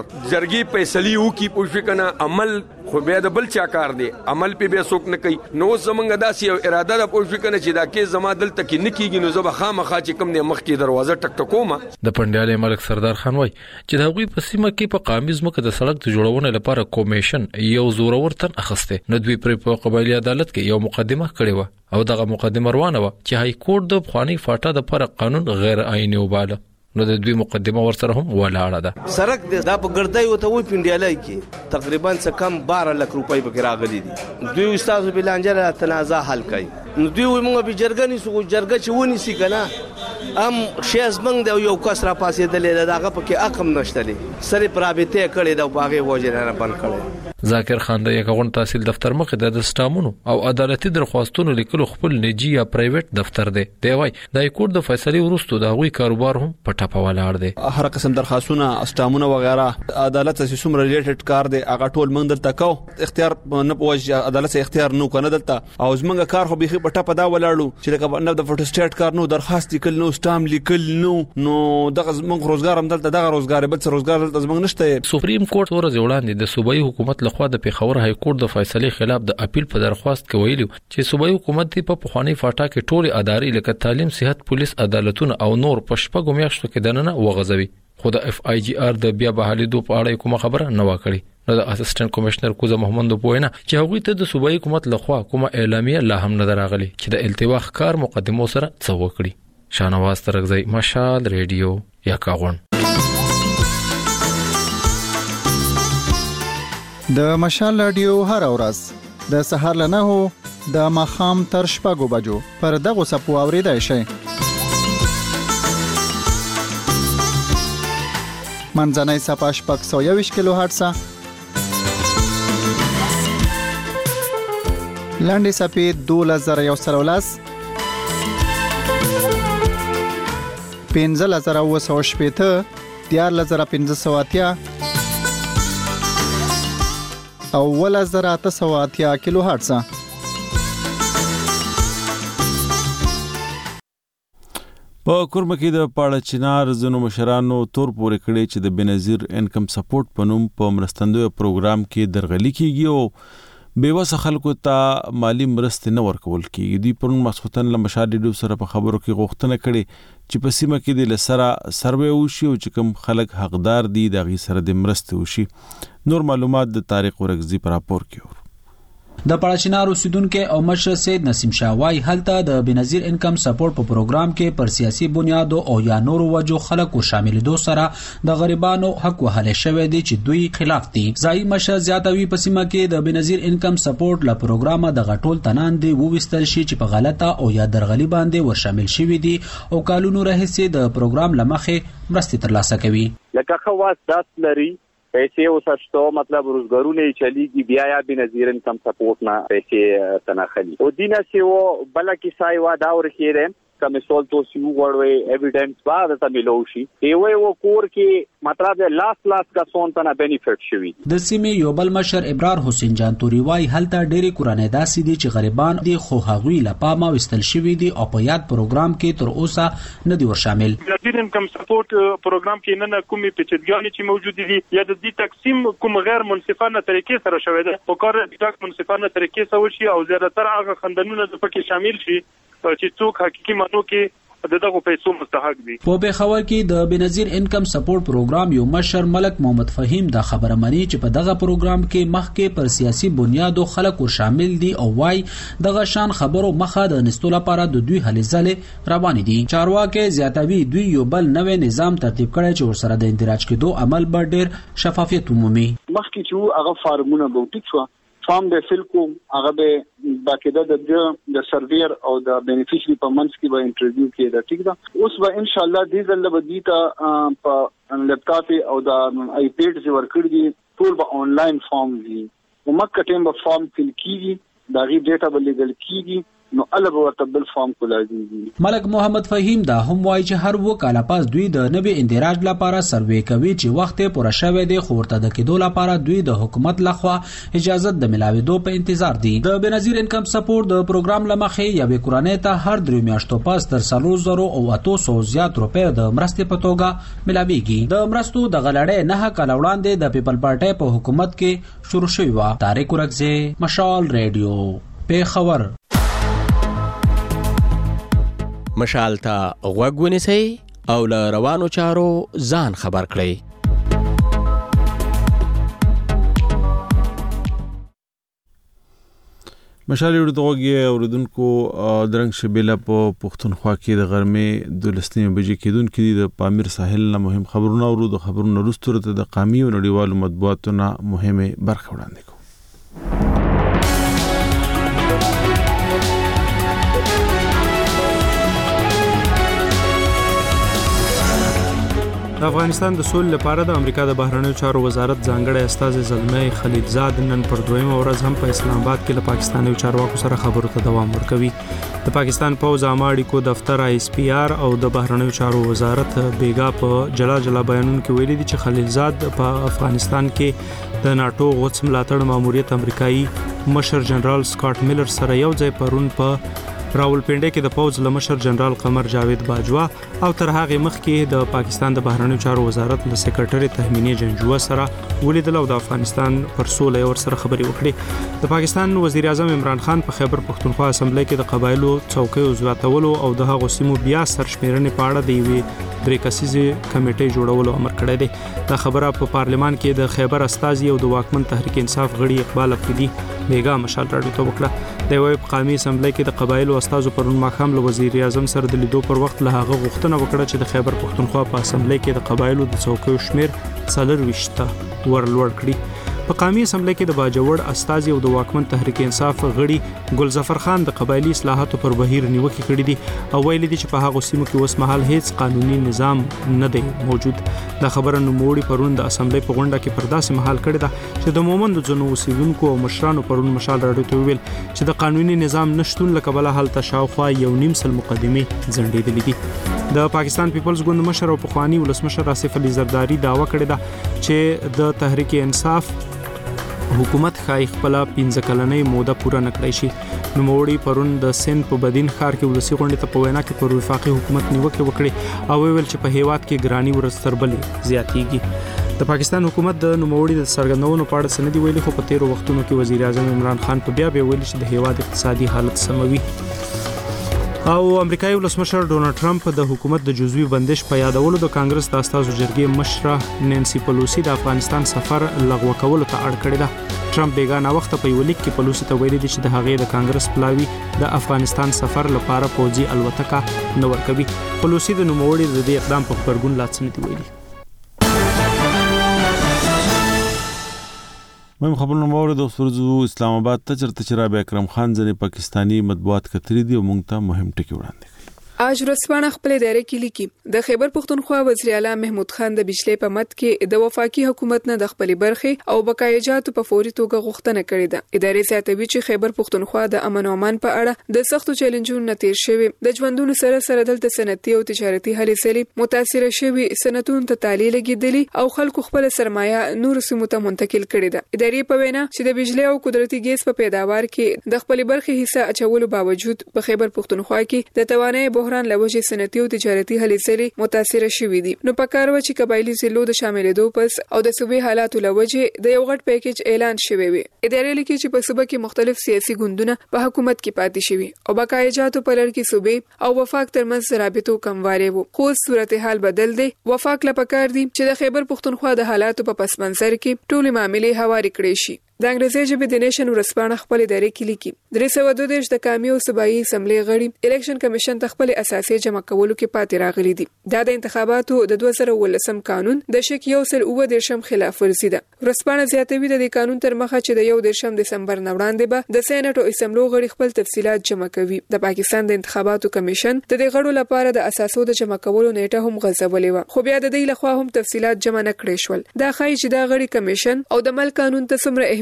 [SPEAKER 22] جرګي فیصله وکي پوښ کنه عمل خو بیا د بل چا کار دی عمل په بیا څوک نه کوي نو زمونږ داسې یو اراده ده پوښ کنه چې دا کې زما دلته کې نکیږي نو زه به خامخا چې کوم نه مخ کې دروازه ټک ټکوم
[SPEAKER 21] د پندیال ملک سردار خان وای چې دا غوي په سیمه کې په قامیز مکه د سړک د جوړونې لپاره کمیشن یو زورور تن اخسته نو دوی پر په قبایلی عدالت کې یو مقدمه کړې و او دغه مقدمه روانه و چې های کورټ د خواني فاټا د پر قانون غیر آئینی وباله نو د دوی مقدمه ورسره هم ولاړه ده
[SPEAKER 2] سرک دا په ګردای وته وي پندیالای کې تقریبا څه کم بارہ لک روپۍ به راغلي دي دوی استاد بلانجره تنازع حل کوي نو دوی موږ به جرګنی سو جرګه چونی سي کنه ام شیز منګ د یو کس را پاسې دلې دغه پکې اقم نشته دي سره پرابطه کړي دا باغې وجه نه بند کړي
[SPEAKER 21] ذاکر خان د یکغون تحصیل دفتر مخې د سټامونو او عدالتي درخواستونو لیکلو خپل نجی یا پرایویټ دفتر دی دی وای د هایکورټ د فیصله وروسته د غوي کاروبار هم پټه په ولاړ دی
[SPEAKER 4] هر قسم درخواستونه سټامونه وغیرہ عدالت سره سم ریلیټډ کار دی هغه ټول موږ دلته کو اختیار نه پوهج عدالت سره اختیار نو کنه دلته او زمونږ کار خو به پټه په دا ولاړو چې لکه نه د فوټوسټیټ کار نو درخواست لیکل نو سټام لیکل نو نو دغه زمونږ روزګار هم دلته دغه روزګار بل څه روزګار دلته زمونږ نشته
[SPEAKER 21] سپریم کورټ ورځ وړاندې د صوبایي حکومت لخوا د پیښور های کورټ د فیصله خلاف د اپیل په درخواست کې ویلو چې صوبایي حکومت په پخوانی فاټا کې ټول ادارې لکه تعلیم صحت پولیس عدالتونه او نور په شپږو میاشتو کې دننه وغځوي خو د اف آی جی آر د بیا بحالي دوه په اړه کومه خبره نه وکړي نو د اسسټنټ کمشنر کوزه محمد پوینا چې هغه ته د صوبایي حکومت لخوا کومه اعلامیه لا هم نه دراغلي چې د التواخ کار مقدمو سره څه وکړي شانواز ترغزی مشال ریډیو یا کاغون
[SPEAKER 11] د مشال رادیو هر ورځ د سهار له نهو د ماخام تر شپږو بجو پر دغه سپو اوریدای شي منځنۍ صفه شپږ سوه یوویشت کیلو هرتز لاندې صفې دولس زره یو سل ولس پنځه زره اوه سوه شپېته دیارلس زره پنځه سوه اتیا او ولس زره اته سوه اتیا کیلو هرتز
[SPEAKER 1] په کورمه کې د پاړه چنار زنو مشرانو تور پورې کړي چې د بنظیر انکم سپورټ په نوم په مرستندوی پروګرام کې درغلي کیږي او بیوسه خلکو ته مالی مرستې نه ورکول کیږي دوی پرون مسخوتن له مشال ډیډو سره په خبرو کې غوښتنه کړي چې په سیمه کې د لسره سروې وشي او چې کوم خلک حقدار دي د غي سره د مرستې وشي نور معلومات د طارق ورغزي پر راپور کې
[SPEAKER 23] د پړاچنار اوسیدونکو او مشر سید نسیم شاوای هلته د بنظیر انکم سپورټ په پروګرام کې پر سیاسي بنیاد او یا نور وجو خلکو شامل دو سره د غریبانو حق وهله شوې دي چې دوی خلاف دي ځای مشر زیاتوي په سیمه کې د بنظیر انکم سپورټ له پروګرامه د غټول تنان دی ووستل شي چې په غلطه او یا درغلي باندې ور شامل شوي دي او کالونو راهسي د پروګرام لمخه مرستې ترلاسه کوي
[SPEAKER 24] لکه خواص داس لري پیسې وسشتو مطلب روزګارونه چلیږي بیا یا بنظیر انکم سپورټ نه پیسې تناخلي او دینه سی و بل کی سای وا دا ورخیره کمه سول تو سی وړوي ایویډنس بعد ته ملوشي ایوي و کور کې مطلب لاس لاس کا سون تنه بینیفټ شوی
[SPEAKER 23] د سیمې یو بل مشر ابرار حسین جان توري وای هلته ډېری کورانه داسې دي چې غریبان دي خو هغوی لپاره وستل شوی دي او په یاد پروګرام کې تر اوسه نه دي ور شامل
[SPEAKER 25] بنظیر انکم سپورټ پروګرام کې نه کومي پیچیدګۍ چې موجود دي یا د دې تقسیم کوم غیر منصفانه طریقې سره شوی دی او کار د منصفانه طریقې سره شي او زیاتره هغه خندنونه د پکې شامل شي چې څوک حقيقي مانو کې دغه پیسو مستحق دي
[SPEAKER 23] په بخور کې د بنظیر انکم سپورټ پروګرام یو مشر ملک محمد فهیم دا خبره مني چې په دغه پروګرام کې مخکې پر سیاسي بنیادو خلکو شامل دي او وايي دغه شان خبرو مخه د نستو لپاره د دوی هلې ځلې روان دي چارواکي زیاتوي دوی یو بل نوې نظام ترتیب کړي چې ورسره د اندراج کېدو عمل به ډېر شفافیت ومومي
[SPEAKER 10] مخکې چې هغه فارمونه به ټیک شو فارم به فلکو هغه به باقاعده د د سرویر او د بینیفیشری په منځ کې به انټرویو کېده ټیک ده اوس به ان شاء الله دې ځل به دي ته په لپټاپ او د آی پیډ زی ورکړي دي ټول به آنلاین فارم دي او مکه ټیم به فارم فل کیږي دا غي ډیټا به لیدل کیږي نو الګ ورته بل فارم کولاږي.
[SPEAKER 23] ملک محمد فهیم دا هم وایي چې هر و کال پاس دوی د نوي اندراج لپاره سروې کوي چې وخت پوره شوی دی، خو ورته د کېدو لپاره دوی د حکومت لخوا اجازه د ملاوېدو په انتظار دي. د بنظیر انکم سپورټ د پروګرام لمخې یوې کورنۍ ته هر درې میاشتو پاس تر څلور زره او اتو سوه زیات روپۍ د مرستې په توګه ملاویږي. د مرستو د غلړې نه کال وړاندې د پیپل پارټۍ په حکومت کې شروع شوی و. طارق ورکزی، مشال ریډیو، پیښور.
[SPEAKER 3] مشال ته غوږ ونیسئ او له روانو چارو ځان خبر کړئ.
[SPEAKER 1] مشال ریډیو ته غوږ اوریدونکو، درنګ شبیله په پښتونخوا کې د غرمې دولسنیمې بجې کېدونکې د پامیر ساحل نه مهم خبرونه اورو. د خبرونو وروسته د قامي او نړیوالو مطبوعاتو نه مهمه برخه وړاندې کوو.
[SPEAKER 5] د افغانستان د سولې لپاره د امریکا د بهرنیو چارو وزارت ځانګړی استازی زلمي خلیلزاد نن پر دویمه ورځ هم په اسلام آباد کې له پاکستاني چارواکو سره خبرو ته دوام ورکوي. د پاکستان پوځ عامه اړیکو دفتر آی اس پی آر او د بهرنیو چارو وزارت بیګا په جلا جلا بیانونو کې ویلي دي چې خلیلزاد په افغانستان کې د ناتو غوڅ ملاتړ ماموریت امریکایي مشر جنرال سکاټ میلر سره یو ځای پرون په راولپنډي کې د پوز لمشر جنرال قمر جاوید باجوا او تر هغه مخکې د پاکستان د بهرنیو چارو وزارت له سکرټري تهمینی جنجوه سره ولیدل او د افغانستان پر سولې ور سره خبري وکړي. د پاکستان وزیر اعظم عمران خان په خیبر پښتونخوا اسمبلی کې د قبایلو څوکۍ وزاتولو او د هغو سیمو بیا سرشمیرنې په اړه د یوې درې کسیزې کمیټې جوړولو امر کړی دی. دا خبره په پارلمان کې د خیبر استازي او د واکمن تحریک انصاف غړي اقبال افریدي بیګا مشال راډیو ته وکړه. د وی قومي اسمبلی کې د قبایلو استازو پرون ماښام له وزیر اعظم سره د لیدو پر وخت له هغه غوښتنه وکړه چې د خیبر پښتونخوا په اسمبلی کې د قبایلو د څوکیو شمیر څلور ویشته ورلوړ کړي. په قومي اسمبلی کې د باجوړ استازي او د واکمن تحریک انصاف غړي ګلظفر خان د قبایلی اصلاحاتو پر بهیر نیوکه کړې دي او ویلي دي چې په هغه سیمو کې اوس مهال هیڅ قانوني نظام نه دی موجود. دا خبره نوموړي پرون د اسمبلی په غونډه کې پر داسې مهال کړې ده چې د مومند ځنو اوسیدونکو او مشرانو پرون مشال راډیو ته ویل چې د قانوني نظام نشټون له کبله هلته شاوخوا یو نیم سل مقدمې ځنډېدلې دي. د پاکستان پیپلز ګوند مشر او پخوانی ولسمشر آصف علي زرداری دعوه کړې ده چې د تحریک انصاف حکومت خای خپل پنځه کلنۍ موده پوره نکړی شي. نوموړي پرون د سند په بدین ښار کې ولسی غونډې ته په وینا کې پر وفاقي حکومت نیوکه وکړي او ویل چې په هیواد کې ګرانی ورستربلې زیاتېږي. د پاکستان حکومت د نوموړي د سرګندونو په اړه سندې ویلي، خو په تیرو وختونو کې وزیر اعظم عمران خان په بیا بیا ویلي چې د هیواد اقتصادي حالت سموي. او امریکایي ولسمشر ډونالد ټرمپ د حکومت د جزوي بندش په یادولو د کانګرس د استازو جرګې مشره نانسي پلوسی د افغانستان سفر لغوه کولو ته اړ کړی ده. ټرمپ بیګانه وخت په یو لیک کې پلوسی ته ویلي دي چې د هغې د کانګرس پلاوی د افغانستان سفر لپاره پوځي الوتکه نه ورکوي. پلوسی د نوموړي د دې اقدام په خبرګون لا څه نه دی ویلي.
[SPEAKER 1] مهم خبرونه مو د سرزو اسلام آباد ته چرته چې رابع اکرم خان ځنې پاکستانی مطبوعات کتري دي او موږ ته مهم ټکی وړاندې کوي.
[SPEAKER 8] آج ورځپاڼه خپل دایره کې لیکي د خیبر پښتونخوا وزیر اعلی محمود خان د بجلی په مت کې د وفاقي حکومت نه د خپل برخه او بقایجات په فوري توګه غوښتنه کړې ده. ادارې زیاتوي چې خیبر پښتونخوا د امن او امان په اړه د سختو چیلنجونو نه تیر شوی، د ژوندونو سره سره دلته صنعتي او تجارتي هلې ځلې متاثر شوی، صنعتونو ته تعلیل لګیدلی او خلکو خپل سرمایه نور سیمو ته منتقل کړې ده. ادارې په وینا چې د بجلی او قدرتي ګیس په پیداوار کې د خپل برخه حصہ اچولو باوجود په خیبر پښتونخوا کې د توانایي بحران لوجې صنعتي او تجارتي هلې ځلې متاثر شوي دي. نو پکار و چې قبایلی ضلعو د شاملېدو پس او د صوبې حالاتو لوجې د یو غټ پیکیج اعلان شوی وي. ادارې لیکي چې په صوبه کې مختلف سیاسي ګوندونه په حکومت کې پاتې شوي او بقایجاتو په لړ کې صوبې او وفاق ترمنځ رابطو کمواري وو. خو صورتحال بدل دی. وفاق لپاره دي چې د خیبر پښتونخوا د حالاتو په پس منظر کې ټول معاملې هواري کړې شي. د انګریزي ژبې د نیشن ورځپاڼه خپل ادارې کې لیکي درې سوه دوه دېرش د قومي او صوبایي اسمبلی غړي الیکشن کمیشن ته خپل اساسي جمع کولو کې پاتې راغلي دي. دا د انتخاباتو د دوه زره ولسم قانون د شک یو سل اوه دیرشم خلاف ورزي ده. ورځپاڼه زیاتوي د دې قانون تر مخه چې د یو دیرشم دسمبر نه وړاندې به د سېنات او اسمبلو غړي خپل تفصيلات جمع کوي. د پاکستان د انتخاباتو کمیشن د دې غړو لپاره د اساسو د جمع کولو نیټه هم غځولې و، خو بیا د دې لخوا هم تفصيلات جمع نه کړې شول. دا ښایي چې دا غړي کمیشن او د ملک قانون ته څومره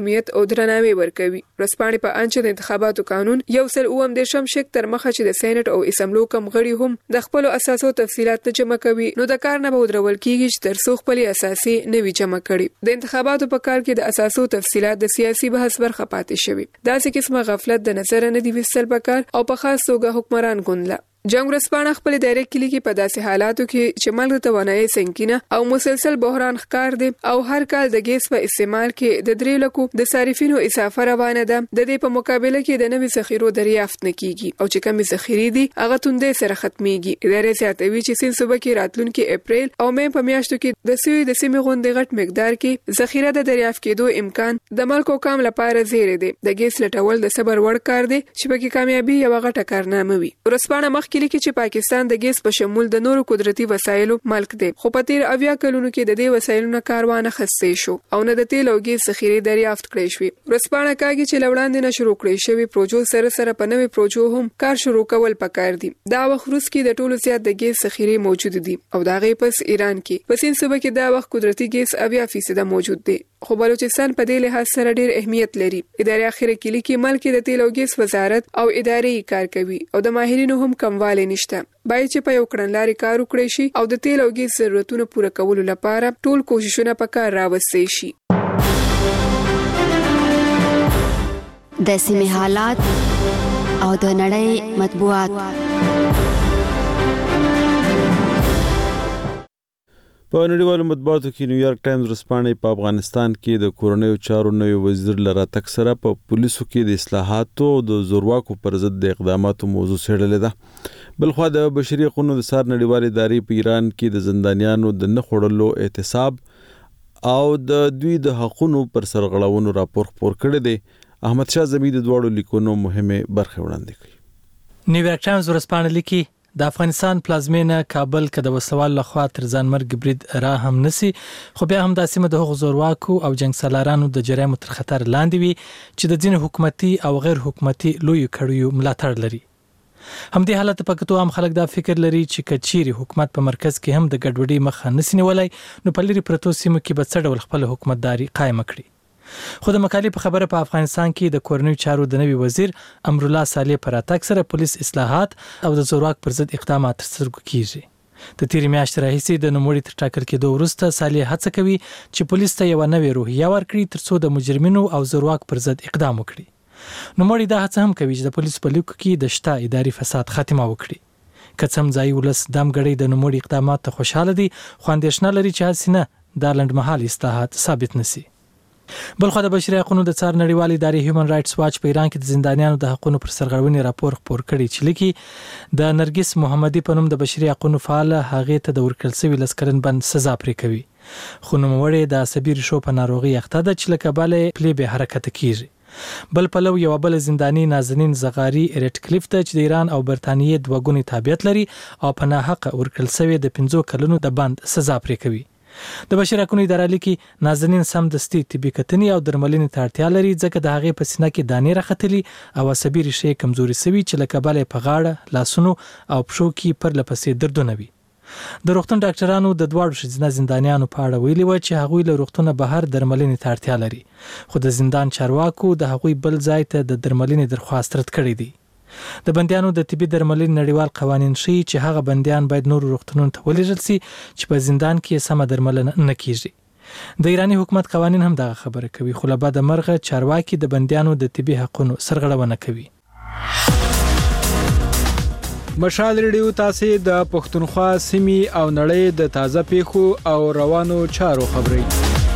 [SPEAKER 8] اهمیت او درناوی ورکوي. ورځپاڼې په انچ د انتخاباتو قانون یو سل اووم دیرشم شک تر مخه چې د سېنات او اسمبلو کم غړي هم د خپل اساسو تفصيلات نه جمع کوي، نو د کار نه به ودرول کیږي چې تر څو خپل اساسي نوي جمع کړي. د انتخاباتو په کال کې د اساسو تفصيلات د سیاسي بحث برخه پاتې شوي. داسې قسمه غفلت د نظر نه دی وستل پکار او په خاص توګه حکمران ګوندله. جنگ ورځپاڼه خپل دایره کې لیکي په داسې حالاتو کې چې ملک توانایي سنکینه او مسلسل بحران ښکار دی او هر کال د ګیس په استعمال کې د درې لکو د صارفینو اضافه روانه ده. د دې په مقابله کې د نوي ذخیرو دریافت نه کیږي او چې کمی ذخیرې دي هغه توندې سره ختميږي. ادارې زیاتوي چې سین صوبه کې راتلونکي اپریل او مې په میاشتو کې د سوي د سیمې غونډې غټ مقدار کې ذخیره د دریافت کېدو امکان د ملک حکام لپاره زیری دی. د ګیس لټول د صبر وړ کار دی چې پکې کامیابی یو غټه کارنامه وي. ورځپاڼه مخکې لیکي چې پاکستان د ګیس په شمول د نورو قدرتي وسایلو مالک دی، خو په تیر اویا کلونو کې د دې وسایلو نه کاروان خسته شو او نه د تیل او ګیس ذخیرې دریافت کړې شوې. ورځپاڼه کاږي چې لوړاندې نه شروع کړې شوی پروژو سره سره په نوې پروژو هم کار شروع کول پکار دي. دا وخت روس کې د ټولو زیات د ګیس ذخیرې موجود دي او دا غي پس ایران کې په سین صوبه کې دا وخت قدرتي ګیس اویا فیصد موجود دی، خو بلوچستان په دې لحاظ سره ډیر اهمیت لري. ادارې اخیره کې لیکي ملک د تیل او ګیس وزارت او ادارې کار کوي او د ماهرینو هم کمواله نشته. باید چې په یو کړنلاري کار وکړي شي او د تیل او ګیس ضرورتونو پوره کولو لپاره ټول کوششونه پکار راوستي شي.
[SPEAKER 6] د سیمې حالات او د نړۍ مطبوعات.
[SPEAKER 1] په نړیوالو مطبوعاتو کې نیویارک ټایمز ورځپاڼه په افغانستان کې د کورنیو چارو نوي وزیر لرا تک سره په پولیسو کې د اصلاحاتو او د زورواکو پر ضد د اقداماتو موضوع څېړلې ده. بلخوا د بشري حقوقو د سار نړیوال ادارې په ایران کې د زندانیانو د نه خړلو احتساب او د دوی د حقوقو پر سرغړونو راپور خپور کړی دی. احمد شاه زمید د دوړو لیکونو مهمه برخه وړاندې کړي.
[SPEAKER 9] نیویارک ټایمز ورځپاڼه لیکي د افغانستان پلازمینه کابل کې د وسوال لخوا تر ځانمرګ برید را هم نسی، خو بیا هم د سیمه د حقوق زورواکو او جنگ سالارانو د جرایمو تر خطر لاندې وي چې د ځینې حکومتي او غیر حکومتي لوی کړیو ملاتړ لري. هم دې حالت په کتو هم خلک دا فکر لري چې کچيري حکومت په مرکز کې هم د ګډوډۍ مخه نسی نیولای، نو په لري پروتو سیمو کې به څه ډول خپل حکومتداري قائم کړي. خو د مقالې په خبره په افغانستان کې د کورنیو چارو د نوي وزیر امرالله صالح پر اتاک سره پولیس اصلاحات او د زورواک پر ضد اقدامات ترسره کیږي. د تیرې میاشتې راهیسې د نوموړي تر ټاکل کېدو وروسته صالح هڅه کوي چې پولیس ته یو نوې روحیه ورکړي ترڅو د مجرمینو او زورواک پر ضد اقدام وکړي. نوموړي دا هڅه هم کوي چې د پولیس په لیکو کې د شته اداري فساد خاتمه وکړي. که څم ځای ولس دم غړي د نوموړي اقدامات ته خوشاله دي، خو اندېښنه لري چې هڅه د لنډمهال اصلاحات ثابت نشي. بلخو د بشري حقوقو د څار نړیوال ادارې هیومن رائټس واچ په ایران کې د زندانیانو د حقوقو پر سرغړونې راپور خپور کړی چې لیکي د نرګس محمدي په نوم د بشري حقوقو فعال هغه ته د ورکړل شوی لسکرن بند سزا پرې کوي، خو نوموړی د عصبي ریشو په ناروغي اخته ده چې لکه bale پلی به حرکت کیږي. بل پلو یو بل زنداني نازنین زغاری ریټ کلیف ته چې د ایران او برتانیې دوه ګونی تابعیت لري او په ناحق ورکړل شوی د پنځو کلونو د بند سزا پرې کوي. د بشري حقوقو اداره لیکي نازنین سمدستي طبي کتنې او درملنې ته اړتیا لري ځکه د هغې په سینه کې دانې راختلي او عصبي ریښې کمزوري شوي چې لکه bale په غاړه، لاسونو او پښو کې پرله پسې دردونه وي. د روغتون ډاکټرانو د دواړو ښځینه زندانیانو په اړه ویلي و چې هغوی له روغتونه بهر درملنې ته اړتیا لري، خو د زندان چارواکو د هغوی بل ځای ته د درملنې درخواست رد کړی دی. د بندیانو د طبي درملنې نړیوال قوانین ښیي چې هغه بندیان باید نور روغتونونو ته ولېږل شي چې په زندان کې سمه درملنه نه کیږي. د ایرانی حکومت قوانین هم دغه خبره کوي، خو له بده مرغه چارواکي د بندیانو د طبي حقوقو سرغړونه کوي.
[SPEAKER 20] مشال ریډیو تاسو د پښتونخوا سیمې او نړۍ د تازه پیښو او روانو چارو خبري.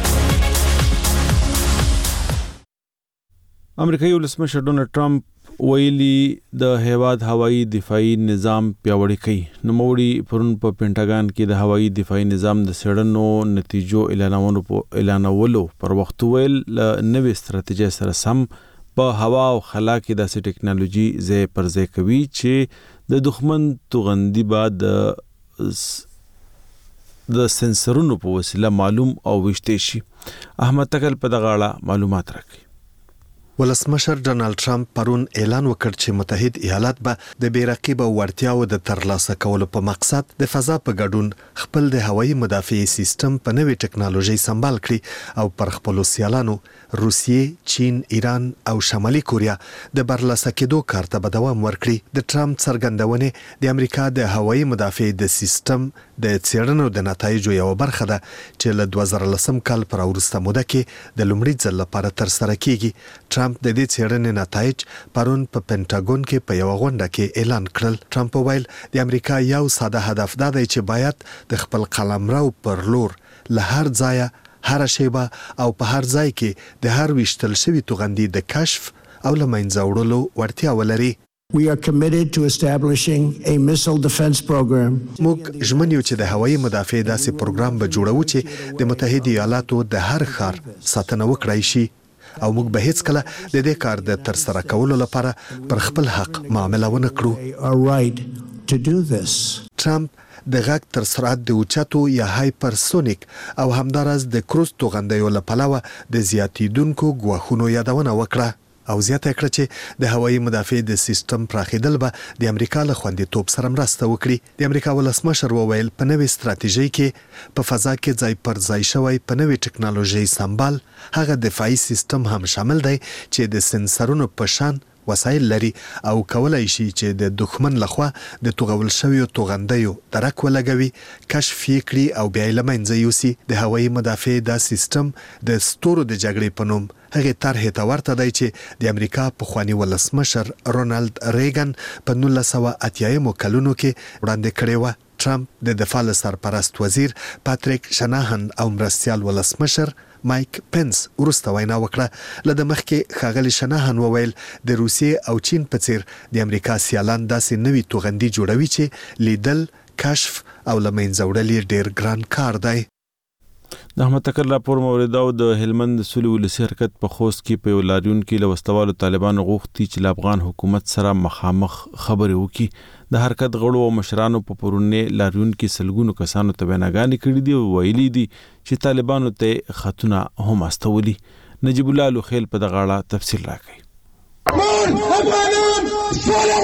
[SPEAKER 1] امریکایي ولسمشر ډونالد ټرمپ ویلي د هیواد هوایي دفاعي نظام پیاوړی کوي. نوموړي پرون په پینټاګان کې د هوایي دفاعي نظام د څېړنو نتیجو اعلانولو په اعلانولو پر وخت ویل له نوې ستراتیژي سره سم په هوا او خلا کې داسې ټیکنالوژي ځای پر ځای کوي چې د دښمن توغندي بعد د سنسرونو په وسیله معلوم او وشته شي. احمد تکل په دغه اړه معلومات راکړي.
[SPEAKER 7] ولسمشر ډونالد ټرمپ پرون اعلان وکړ چې متحد ایالات به د بیرقیبه وړتیاو د ترلاسه کولو په مقصد د فضا په ګډون خپل د هوایي مدافعي سیستم په نوې ټکنالوژي سمبال کړي او پر خپل سیالانو روسیې، چین، ایران او شمالي کوریا د برلاسه کېدو کار ته به دوام ورکړي. د ټرمپ څرګندونې د امریکا د هوایي مدافعي د سیستم د څېړنو د نتایجو یو برخه ده چې له دوه زره لسم کال پر وروسته موده کې د لومړي ځل لپاره ترسره کیږي. ټرمپ د دې څېړنې نتایج پرون په پینټاګون کې په یو غونډه کې اعلان کړل. ټرمپ وویل د امریکا یو ساده هدف دا دی چې باید د خپل قلمرو پر لور له هر ځایه، هر شیبه او په هر ځای کې د هر ویشتل شوي توغندي د کشف او له منځه وړلو وړتیا ولري.
[SPEAKER 13] We are committed to establishing a missile defense program.
[SPEAKER 7] موږ ژمن یو چې د هوایي مدافع داسې پروګرام به جوړو چې د متحده ایالاتو د هر ښار ساتنه وکړای شي او موږ به هیڅ کله د دې کار د ترسره کولو لپاره پر خپل حق معامله ونه کړو. ټرمپ د غږ تر سرعت د اوچتو یا هایپرسونیک او همدارس د کروز توغندیو له پلوه د زیاتیدونکو ګواښونو یادونه وکړه او زیاته کړه چې د هوایي مدافع د سیستم پراخېدل به د امریکا له خوندیتوب سره مرسته وکړي. د امریکا ولسمشر وویل په نوې ستراتیژۍ کې په فضا کې ځای پر ځای شوی په نوې ټکنالوژي سمبال هغه دفاعي سیستم هم شامل دی چې د سنسرونو په شان وسایل لري او کولای شي چې د دښمن لخوا د توغول شویو توغندیو درک ولګوي، کشف یې کړي او بیا یې له منځه یوسي. د هوایي مدافع دا سیستم د ستورو د جګړې په نوم هغې طرحې ته ورته دی چې د امریکا پخواني ولسمشر رونالد ریګن په نولس سوه اتیایمو کلونو کې وړاندې کړې وه. ټرمپ د دفاع له سرپرست وزیر پاتریک شناهن او مرستیال ولسمشر مایک پنس وروسته وینا وکړه. له د مخکې ښاغلي شناهن وویل د روسیې او چین په څیر د امریکا سیالان داسې نوي توغندي جوړوي چې لیدل، کشف او له منځه وړل یې ډېر ګران کار دی.
[SPEAKER 1] د احمد تکر راپور موریدا او د هلمند سولې ولسي حرکت په خوست کې په لاریون کې له وسوالو طالبانو غوښتي چې له افغان حکومت سره مخامخ خبرې وکړي. د حرکت غړو او مشرانو په پرونې لاریون کې سلګونو کسانو ته بیانګانې کړې دي او ویلي دي چې طالبانو ته خطونه هم استولي. نجیب الله لوخیل په دغه اړه تفصیل راکړي.
[SPEAKER 14] موږ افغانان سوله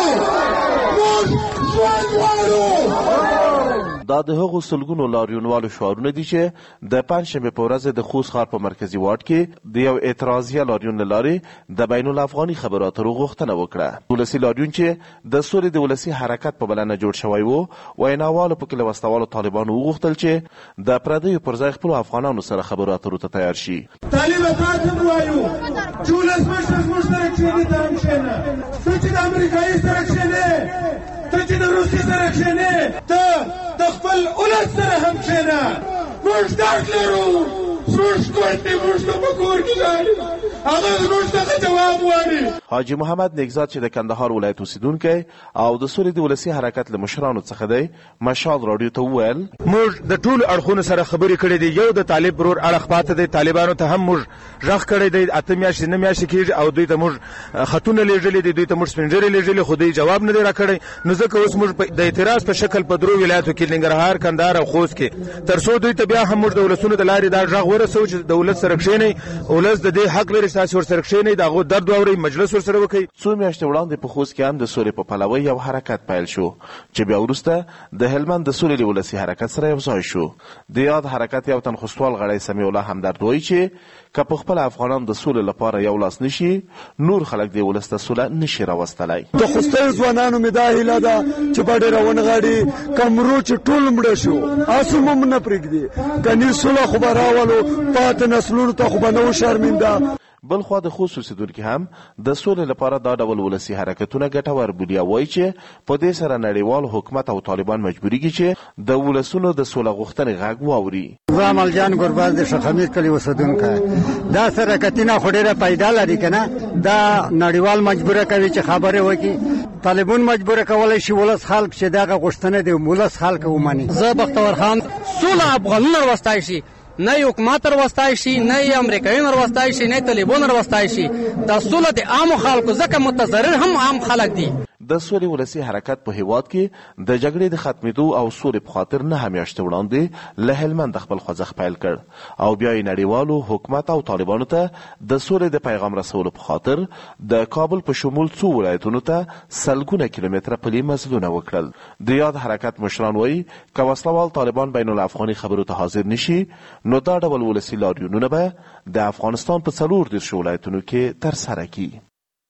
[SPEAKER 14] غواړو، موږ ژوند غواړو.
[SPEAKER 15] دا د هغو سلګونو لاریونوالو شعارونه دي چې د پنجشنبې په ورځ د خوست ښار په مرکزي واټ کې د یو اعتراضیه لاریون له لارې د بین الافغاني خبرو اترو غوښتنه وکړه. ولسي لاریون چې د سولې د ولسي حرکت په بلنه جوړ شوی و، ویناوالو پکې له وسوالو طالبانو وغوښتل چې د پردیو پر ځای خپلو افغانانو سره خبرو اترو ته تیار شي.
[SPEAKER 14] طالب افغان وایو چې ولسمشر زموږ سره کښېني ته هم کښېنه، ته چې د امریکایي سره کښېنې، ته چې د روسیې سره کښېنې، ته د خپل ولس سره هم کښېنه. موږ درد لرو، زموږ کورنۍ موږ ته په کور کې ژاړي، هغه زموږ څخه جواب غواړي.
[SPEAKER 15] حاجي محمد نیکزاد چې د کندهار ولایت اوسیدونکی او د سولې د ولسي حرکت له مشرانو څخه دی، مشال راډیو ته وویل
[SPEAKER 16] موږ د ټولو اړخونو سره خبرې کړې دي. یو د طالب ورور اړخ پاته دی، طالبانو ته هم موږ غږ کړی دی، اته میاشتې نه میاشتې کېږي او دوی ته موږ خطونه لیږلي دي، دوی ته موږ سپین ږیري لیږلي، خو دوی جواب نه دی راکړی. نو ځکه اوس موږ د اعتراض په شکل په درو ولایتو کې ننګرهار، کندهار او خوست کې تر څو دوی ته بیا هم موږ د ولسونو د لارې دا غږ ورسوو چې د ولس سره کښېنئ، ولس د دې حق لري چې تاسې ورسره کښېنئ، د هغو درد واورئ، مجلس ورسره وکړئ.
[SPEAKER 15] څو میاشتې وړاندې په خوست کې هم د سولې په پلوۍ یو حرکت پیل شو چې بیا وروسته د هلمند د سولې ولسي حرکت سره یو ځای شو. د یاد حرکت یو تن خوستوال غړی سمیع الله همدرد وایي چې که په خپل افغانان د سولې لپاره یو لاس نشي، نور خلک د ولس ته سوله نشي راوستلی.
[SPEAKER 14] د خوستیو ځوانانو مې دا هیله ده چې په ډېره ونغاړي کمرو چې ټول مړه شو، آسو هم نه پرېږدي، کني سوله خو به راولو، پاتې نسلونو ته خو به نه و شرمنده.
[SPEAKER 15] بل خوا د خوست اوسیدونکي هم د سولې لپاره دا ډول ولسي حرکتونه ګټور بولي او وایي چې په دې سره نړیوال حکومت او طالبان مجبوریږي چې د ولسونو د سوله غوښتنې غږ واوري.
[SPEAKER 26] زه عمل جان ګرباز د شخمیر کلي اوسیدونکی، دا حرکتونه خو ډېره پیدا لري که نه، دا نړیوال مجبوره کوي چې خبرې وکړي. طالبان مجبوره کولی شي ولس خلک چې دغه غوښتنه د ولس خلک ومني.
[SPEAKER 27] زه بختور خان سوله افغانونه وروستی شي، نه حکومت وروستی شي، نه امریکایان وروستی شي، نه طالبان وروستی شي. دا سوله د عامو خلکو ځکه متضرر هم عام خلک دي.
[SPEAKER 15] د سولې ولسي حرکت په هیواد کې د جګړې د ختمېدو او سولې په خاطر نهه میاشتې وړاندې له هلمند خپل خوځښت پیل کړ او بیا یې نړیوالو حکومت او طالبانو ته د سولې د پیغام رسولو په خاطر د کابل په شمول څو ولایتونو ته سلګونه کیلومتره پلي مزلونه وکړل. د یاد حرکت مشران وایي که وسلوال طالبان بین الافغاني خبرو ته حاضر نشي نو دا ډول ولسي لاریونونه به د افغانستان په څلور دېرشو ولایتونو کې ترسره کړي.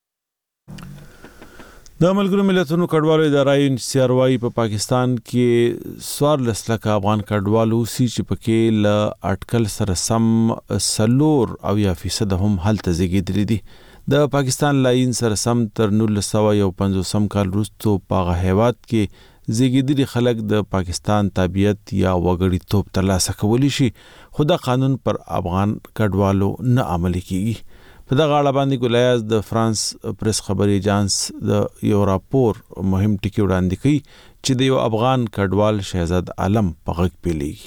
[SPEAKER 1] د ملګرو ملتونو کډوالو اداره یو سی آر وايي په پاکستان کې څوارلس لکه افغان کډوال اوسي چې پکې له اټکل سره سم څلور اویا فیصد هم هلته زیږېدلي دي. د پاکستان لاین سره سم تر نولس سوه یو پنځوسم کال وروسته په هغه هیواد کې زیږېدلي خلک د پاکستان تابعیت یا وګړیتوب ترلاسه کولی شي خو دا قانون پر افغان کډوالو نه عملي کیږي. په دغه اړه باندې ګولیاز د فرانس پریس خبري ایجانس د یو راپور مهم ټکی وړاندې کوي چې د یو افغان کډوال شهزاد عالم په غږ پیلېږي.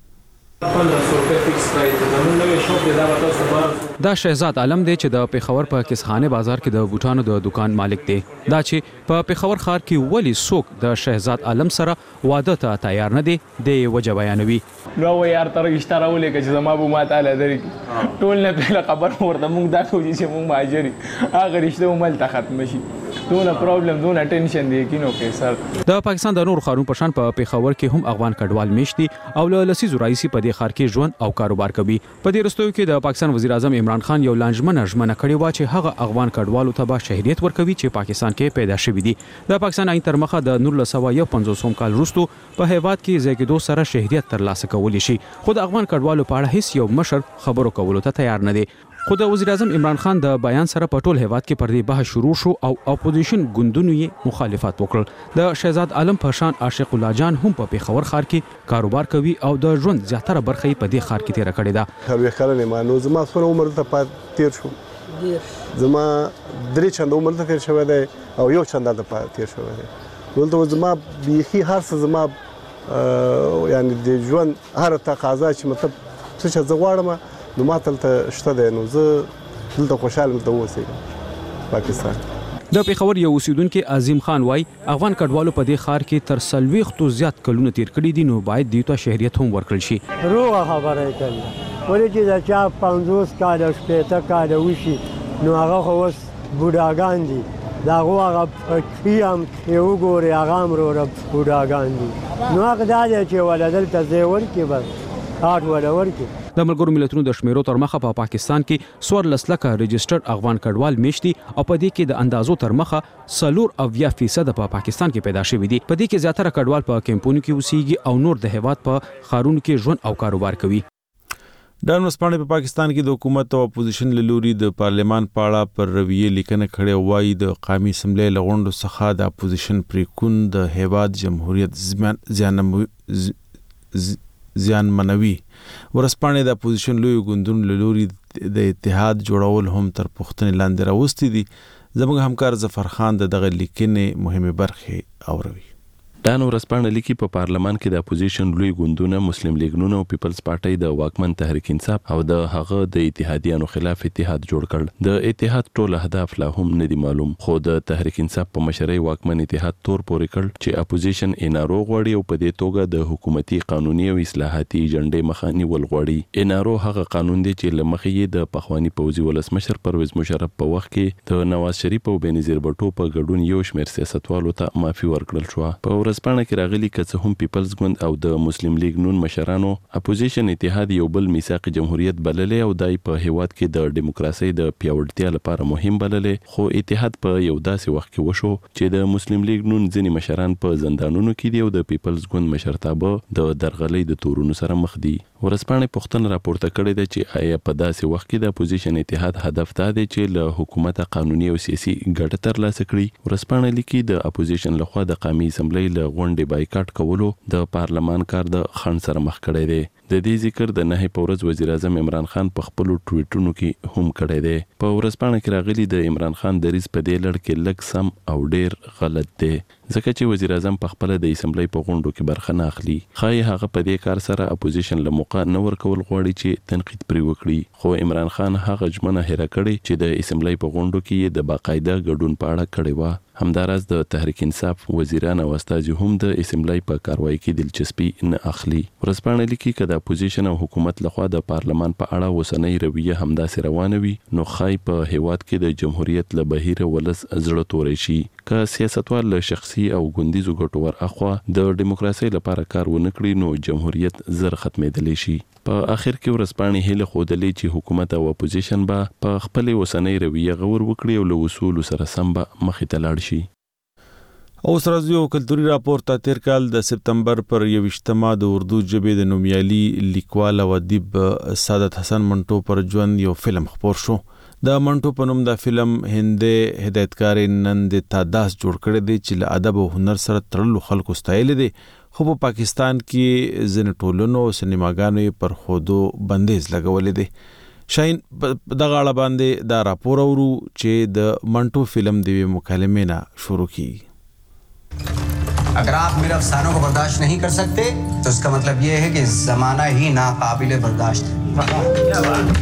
[SPEAKER 2] دا شهزاد عالم دی چې د پیښور په کسخانه بازار کې د بوټانو د دکان مالک دی. دا چې په پیښور ښار کې ولی څوک د شهزاد عالم سره واده ته تیار نه دی د وجه بیانوي.
[SPEAKER 4] نو یار تر اشتاره ولې چې زما به ماته له درې ټول نه په خبر ورته مونږ دا کوي چې مونږ ماجري هغه رشته مل ته ختم شي. دونه پرابلم دونه ټینشن دی کینو کې سر.
[SPEAKER 2] د پاکستان د نور خارون پشان په پیښور کې هم افغان کډوال میشتي او له لسیزو راځي په دې ښار کې ژوند او کاروبار کوي. په دې وروستیو کې د پاکستان وزیر اعظم عمران خان یو لانجمنه ژمنه کړې و چې هغه افغان کډوالو ته به شهریت ورکوي چې پاکستان کې پیدا شوي دي. د پاکستان آئین تر مخه د نولس سوه یو پنځوسم کال وروسته په هیواد کې زیږېدو سره شهریت ترلاسه کولی شي خو د افغان کډوالو په اړه هیڅ یو مشر خبرو کولو ته تیار نه دی. خو د وزیر اعظم عمران خان د بیان سره په ټول هیواد کې پر دې بحث شروع شو او اپوزیشن ګوندونو یې مخالفت وکړ. د شهزاد عالم په شان عاشق الله جان هم په پیښور ښار کې کاروبار کوي او د ژوند زیاتره برخه یې په دې ښار کې تیره کړې ده.
[SPEAKER 12] هر کله ما نو زما څومره عمر ته پات تیر شو زما درې چنده عمر ته تیر شوی دی او یو چنده ته پات تیر شوی دی. ولته زما بیخي هر څه زما یعنی د ژوند هر تقاضا چې مطلب څه چې زه غواړم نو ما تلته شته دی نو زه دلته خوشحاله دلته اوسېږم پاکستان.
[SPEAKER 2] د پیښور یو اوسیدونکي عظیم خان وای افغان کډوالو په دې ښار کې تر څلوېښتو زیات کلونه تیر کړي دي نو باید دوی ته شهریت هم ورکړل شي.
[SPEAKER 26] روغه خبره یې کوي ولې چې د چا پنځوس کاله شپېته کاله وشي نو هغه خو اوس بوډاګان دي د هغو هغه پکې هم چې وګورې هغه هم وروره بوډاګان دي نو هغه دا دی چې وله دلته ځای ورکړي بس کارت وله ورکړي.
[SPEAKER 2] د ملګرو ملتونو د شمیرو تر مخه په پا پاکستان کې څوارلس لکه رجسټرډ افغان کډوال میشتي او په دې کې د اندازو تر مخه څلور اویا فیصد په پاکستان کې پیدا شوي دي. په دې کې زیاتره کډوال په کیمپونو کې اوسېږي او نور د هیواد په ښارونو کې ژوند او کاروبار کوي.
[SPEAKER 1] ډان ورسپانې په پاکستان کې د حکومت او اپوزیشن له لوري د پارلمان په اړه پر رویې لیکنه کړې وایي د قومي اسمبلی له غونډو څخه د اپوزیشن پریکون د هیواد جمهوریت زیان زیان منوي. ورسپانې د اپوزیشن لوی ګوندونو له لوري د اتحاد جوړول هم تر پوښتنې لاندې راوستي دي. زموږ همکار ظفر خان د دغه لیکنې مهمه برخې اوروي.
[SPEAKER 17] ډان ورسپانې لیکي په پارلمان کې د اپوزیشن لوی ګوندونه مسلم لیګ نون او پیپلز پارټي د واکمن تحریک انصاف او د هغه د اتحادیانو خلاف اتحاد جوړ کړ. د اتحاد ټول اهداف لا هم نه دي معلوم خو د تحریک انصاف په مشرۍ واکمن اتحاد تور پورې کړ چې اپوزیشن انارو غواړي او په دې توګه د حکومتي قانوني او اصلاحاتي ایجنډې مخه نیول غواړي. انارو هغه قانون دی چې لمخې یې د پخوانی پوځي ولسمشر پرویز مشرف په وخت کې د نواز شریف او بنظیر بټو په ګډون یو شمېر سیاستوالو ته معافي ورکړل شو. په ورځپاڼه کې راغلي که څه هم پیپلز ګوند او د مسلم لیګ نون مشرانو اپوزیشن اتحاد یو بل میثاق جمهوریت بللې او دای په هیواد کې د دیموکراسي د پیاوړتیا لپاره مهم بللې خو اتحاد په یو داسې وخت کې وشو چې د مسلم لیګ نون ځینې مشران په زندانونو کې دي او د پیپلز ګوند مشرتابه د درغلۍ د تورونو سره مخ دي. ورسپانې پوښتنه راپورته کړې ده چې آیا په داسې وخت کې د اپوزیشن اتحاد هدف دا دی چې له حکومت قانوني او سیاسي ګټه ترلاسه کړي. ورسپانې لیکي د اپوزیشن لخوا د قومي اسمبلی له غونډې بایکاټ کولو د پارلمان کار د خنډ سره مخ کړی دی. د دې ذکر د نهي په ورځ وزیر اعظم عمران خان په خپل ټویټونو کې هم کړی دی. په ورځپاڼه کې راغلي د عمران خان دریځ په دې لړ کې لږ سم او ډیر غلط دی ځکه چې وزیر اعظم په خپل د اسمبلی په غونډو کې برخه نه اخلي. خای هغه په دې کار سره اپوزیشن له موقع نه ورکول غواړي چې تنقید پرې وکړي خو عمران خان هغه ژمنه هېره کړې چې د اسمبلی په غونډو کې د باقاعده ګډون په اړه کړې و. همداراز د تحریک انصاف وزیران او استازي هم د اسمبلی په کاروایی کې دلچسپي نه اخلي. ورځپاڼه لیکي چې د اپوزیشن او حکومت لخوا د پارلمان په اړه اوسنۍ رویه همداسې روانه وي نو خای په هیواد کې د جمهوریت له بهیر ولس زړه توري شي. که سیاستوال له شخصي او ګوندیزو ګټو ور اخوا د دیموکراسي لپاره کار ونه کړي نو جمهوریت زر ختمېدلی شي. په اخر کې ورځپاڼې هیله خودلې چې حکومت او اپوزیشن به په خپل اوسنۍ رویه غور وکړي او له اصول سره سم به مخې ته لاړ شي.
[SPEAKER 1] اوس راځو کلتوري راپور ته. تیر کال د سپتمبر پر یوشتمه د اردو ژبې د نومیالي لیکوال او ادیب سعادت حسن منټو پر ژوند یو فلم خپور شو. د منټو په نوم د فلم هندې هدایتکار نند تاداس جوړ کړی دی چې له ادب او هنر سره تړلو خلکو ستایل دي. خو په پاکستان کې ځینې ټولنو او سینماګانو پر خودو بندیز لګولې دي. شاین دغه اړه باندې دا راپور اورو چې د منټو فلم د مکالمې نه شروع کیږي.
[SPEAKER 11] अगर आप मेरे अफसानों को बर्दाश्त नहीं कर सकते तो इसका मतलब ये है कि ज़माना ही नाकाबिल बर्दाश्त है.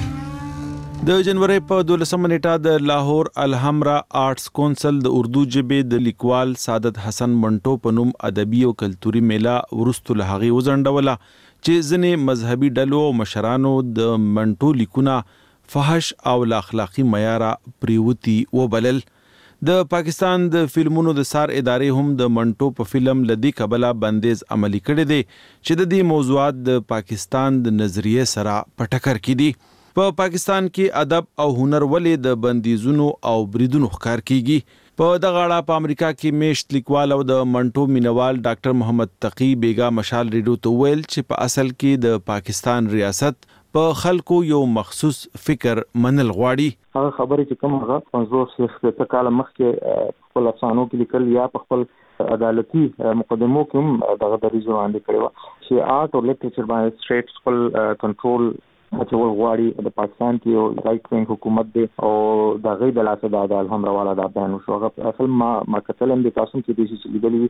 [SPEAKER 1] د جنوري په دولسمه نیټه د لاهور الحمرا آرټس کونسل د اردو ژبې د لیکوال سعادت حسن منټو په نوم ادبي او کلتوري میله ورستو له هغې وځنډوله چې ځینې مذهبي ډلو او مشرانو د منټو لیکونه فحش او لا اخلاقي معیاره پریوتي وبلل. د پاکستان د فلمونو د سار ادارې هم د منټو په فلم لدی کبلا بندیز عملی کړی دی چې د دې موضوعات د پاکستان د نظریه سره په ټکر کې دي. په پاکستان کې ادب او هنر ولې د بندیزونو او بریدونو ښکار کیږي. په دغه اړه په امریکا کې میشت لیکوال او د منټو مینوال ډاکټر محمد تقی بیگا مشال ریډیو ته ویل چې په اصل کې د پاکستان ریاست په خلکو یو مخصوص فکر منل غواړي.
[SPEAKER 18] هغه خبرې چې کوم هغه پنځوس شپږ کاله مخکې خپل افسانو کې لیکل یا په خپل عدالتي مقدمو کې هم دغه دریځ وړاندې کړی و چې آرټ او لیټریچر باندې سټریټ خپل کنټرول اچول غواړي. د پاکستان کې یو رائټ وینګ حکومت دی او د غي د لاسه د الحمرا والا د بیان شو. هغه اصل ما ما کتلم د تاسو کې د شي لیدلې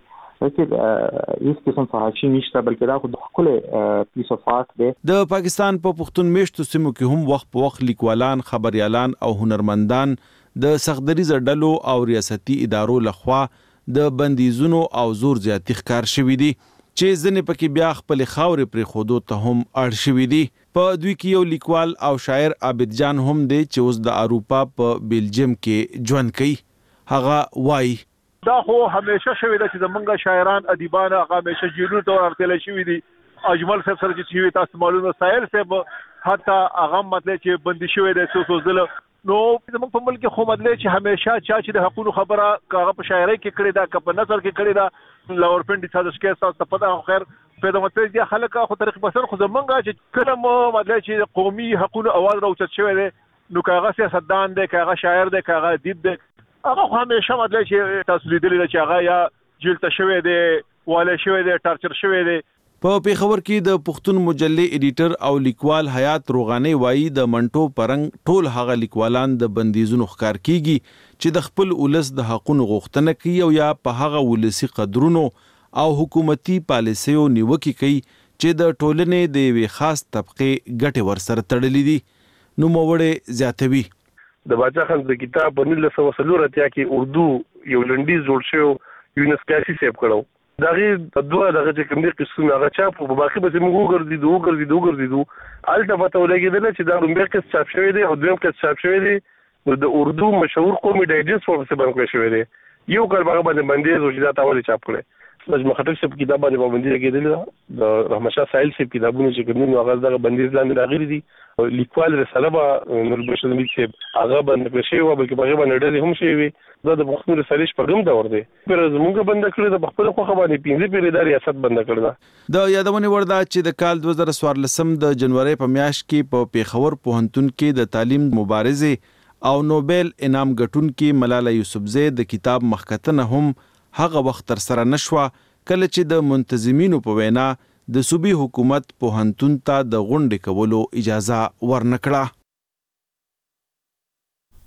[SPEAKER 18] چې هیڅ قسم فحاشي نشته بلکې دا خو د خپل پیس اف آرټ دی.
[SPEAKER 1] د پاکستان په پښتون میشتو سیمو کې هم وخت په وخت لیکوالان، خبريالان او هنرمندان د سختدریز ډلو او ریاستي ادارو لخوا د بندیزونو او زور زیاتی ښکار شوی دي چې ځنې پکې بیا خپل خاورې پرې خودو ته هم اړ شوی دي. په دوی کې یو لیکوال او شاعر عابد جان هم دی چې اوس د اروپا په بیلجیم کې ژوند کوي. هغه وایي
[SPEAKER 19] دا خو همیشه شوی دی چې زمونږ شاعران ادیبان هغه همیشه جیلونو ته ورتللی شوي دي. اجمل صاحب سره چې شوي تاسو معلومه سایل صاحب حتی هغه مطلب چې بندي شوی دی څو څو ځله. نو زمونږ په ملک کې خو مطلب چې همیشه چا چې د حقوقو خبره هغه په شاعرۍ کې کړې ده که په نثر کې کړې ده لاورپنډي سازش کې تاسو ته پته خیر پیدا مطلب دي خلک خو طریق بسر خو زمونږ چې کله مو مطلب چې قومي حقوقو اواز راوچت شوی دی نو کاغه سیاستدان دی کاغه شاعر دی کاغه ادیب دی هغه خو همیشه مطلب چې تاسو لیدلی چې هغه یا جیل ته شوی دی واله شوی دی ټارچر شوی دی.
[SPEAKER 1] په پیښور کې د پښتون مجلې ایډیټر او لیکوال حیات روغاني وایي د منټو پرنګ ټول هغه لیکوالان د بندیزونو ښکار کیږي چې د خپل ولس د حقوقو غوښتنه کوي او یا په هغه ولسی قدرونو او حکومتي پالیسیو نیوکه کوي چې د ټولنې د یوې خاص طبقه ګټه ورسره تړلې دي. نو موړې زیاتوي
[SPEAKER 21] د باچا خان د کتاب په نولس سوه څلور اتیا کې اردو یو لنډیز جوړ شو یونسکاسي سیب کړو. دغه دوه دغه چې کوم دي قسم هغه چاپ په باقي به موږ وګرځیدو وګرځیدو وګرځیدو الته پته ولګیدل چې دا رومبه کې چاپ شوی دی او دویم کې چاپ شوی دی نو د اردو مشهور قومي ډایجست په څه باندې شوی دی یو کار هغه باندې باندې زوجدا تاول چاپ کړي. مجمع خطر صاحب کتاب باندې باندې کېدل د رحمت شاه سایل صاحب کتابونه چې کوم نو هغه دغه باندې لاندې راغلي دي لیکوال رساله به نور بشر نبی صاحب هغه باندې شوی و بلکې هغه باندې ډېر هم شوی دا د پښتون رسالې شپږم دور دی پر زموږ بند کړی د خپل خو خبرې پینځه پیری د ریاست بند کړل.
[SPEAKER 1] د یادونه وردا چې د کال دوه زره څوارلسم د جنوري په میاشت کې په پیښور پوهنتون کې د تعلیم مبارزه او نوبل انعام ګټونکي ملاله یوسفزۍ د کتاب مخکتنه هم هغه وخت تر سره نشوه کله چې د منتظمینو په وینا د صوبې حکومت پوهنتون ته د غونډې کولو اجازه ورنکړه.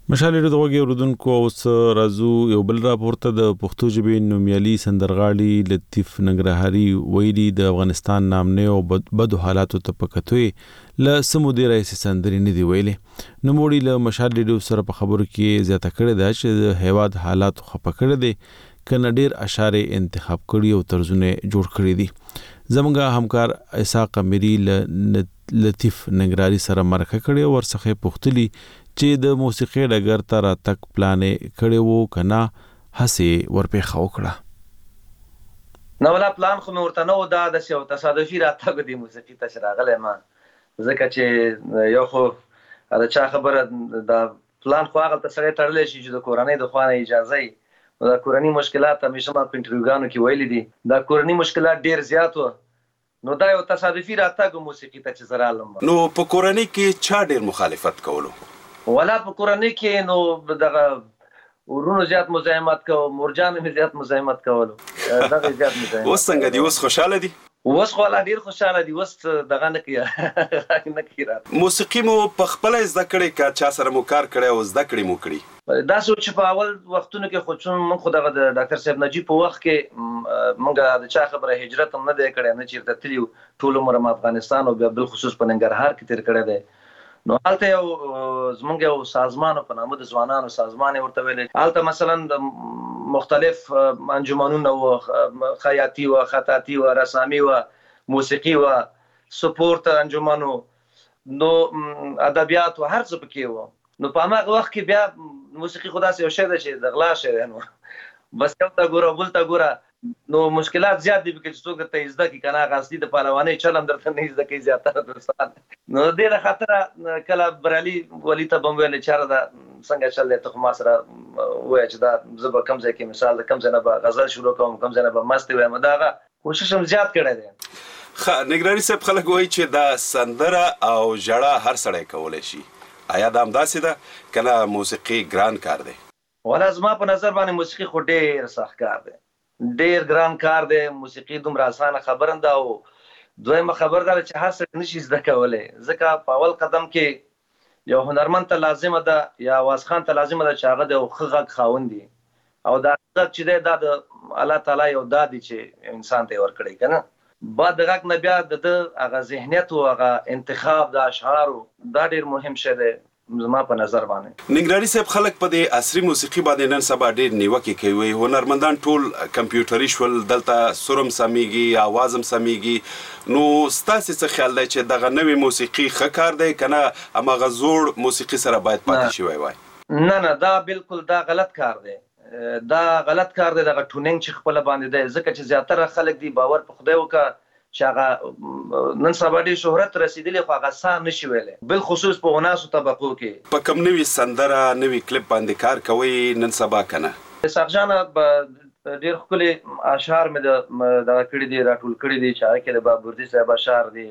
[SPEAKER 1] مشالې د وګي اوردونکو اوس راځو یو بل راپورته د پښتو ژبې نومیالي سندرغاړي لطیف ننګرهاري ویلي د افغانستان نامنه او بدو حالاتو ته پکتوي ل سمودي رئیس سندري نه دی ویلي نو موړي له مشالې د سره په خبرو کې زیاته کړې ده چې د هیواد حالاتو خپه کړې دي کنه ډیر اشعار انتخاب کړي او طرزونه جوړ کړي دي زمونږ همکار اسحاق اميري لطیف ننګرهاري سره مرکه کړي او ورڅخه پوښتلي چې د موسیقي ډګر ته راتګ پلانې کړي وو کنه هسې ورپېښه وکړه
[SPEAKER 3] نو ولا پلان خو مې ورته نه و دا د یو تصادفي راتګ د موسیقي ته راغلی ما ځکه چې یو خو دا چا خبره دا پلان خو هغه ته سره تړلی شي چې د کورنۍ د خوانه اجازه ای دا کورنۍ مشکلات همیشه ما په انټرویوګانو کې ویلي دي دا کورنۍ مشکلات ډیر زیات و نو دا یو تصادفي راتګ موسیقي ته چې زرا لم
[SPEAKER 5] نو په کورنۍ کې چا ډیر مخالفت کولو
[SPEAKER 3] ولا په کورنۍ کې نو دغه ورونو زیات مزاحمت کو مرجان می زیات مزاحمت کولو دغه زیات مزاحمت
[SPEAKER 5] اوس څنګه دی اوس خوشاله دي
[SPEAKER 3] اوس خو لا ډیر خوشاله دي اوس دغه نه کیه نه کیره
[SPEAKER 5] موسیقي مو په خپل زده کړې کا چا سره مو کار کړی او زده کړې مو کړی
[SPEAKER 3] دا سوچ په اول وختونو کې خو چون من خو دغه د ډاکټر صاحب نجیب په وخت کې مونږه د چا خبره هجرت هم نه دی کړی نه چیرته تلیو ټول عمر ما افغانستان او بل خصوص په ننګرهار کې تیر کړی دی نو حالته یو زمونږ یو سازمان په نامه د ځوانانو سازمان ورته ویل حالته مثلا د مختلف انجمنونو او خیاطي او خطاطي او رسامي او موسیقي او سپورت انجمنونو نو ادبیات او هر څه پکې و نو په هغه وخت کې بیا موسیقي خدا سي یو شی ده چې د غلا شی نو بس یو تا ګوره بل تا ګوره نو مشکلات زیات دي چې څوک ته زده کی کنه غاصدي د پهلواني چلم درته نه زده کی زیاتره دوستان نو دې له خاطر کله برالي ولی ته بم ویل چاره دا څنګه چلې ته ما سره وای چې دا زب کم ځای کې مثال کم ځای نه غزل شروع کوم کم ځای نه مست وایم دا کوشش هم زیات کړی دی
[SPEAKER 5] خ نګرانی صاحب خلک وایي چې دا سندره او جړه هر سړی کولای شي آیا دا هم داسې ده کنه موسیقي ګران کار دی
[SPEAKER 3] ولا زما په نظر باندې موسیقي خو ډېر سخت کار دی ډیر ګران کار دی موسیقي دومره اسانه خبره نه او دویمه خبر ده چې هر څه نشي زده کولای ځکه په اول قدم کې یو هنرمند ته لازم ده یا واسخان ته لازم ده چې هغه د خغه خاوندي او دا چې ده د الله تعالی یو دادی چې انسان ته ورکړي کنه بعد دغه نه بیا د هغه ذهنیت او هغه انتخاب د اشعار دا ډیر مهم شی دی زما په نظر باندې
[SPEAKER 5] ننګرهاري صاحب خلک په دې عصري موسیقي باندې نن سبا ډېر نیوکه کوي هنرمندان ټول کمپیوټري شول دلته سرم سميږي आवाज هم سميږي نو ستاسو څه خیال دی چې دغه نوې موسیقي ښه کار دی کنه امغه زوړ موسیقي سره باید پاتې شي وای وای
[SPEAKER 3] نه نه دا بالکل دا غلط کار دی دا غلط کار دی دغه ټونینګ چې خپل باندې دی ځکه چې زیاتره خلک دی باور په خدای وکړه چې هغه نن سبا ډېر شهرت رسیدلی خو هغه سا نشي ویلی بل خصوص په وناسو طبقو کې
[SPEAKER 5] په کوم نوې سندره نوې کلیپ باندې کار کوي نن سبا کنه
[SPEAKER 3] اسحاق جان ډېر ښکلي اشعار مې دغه کړي دي راټول کړي دي چې هغه کې د بابردي صاحب اشعار دي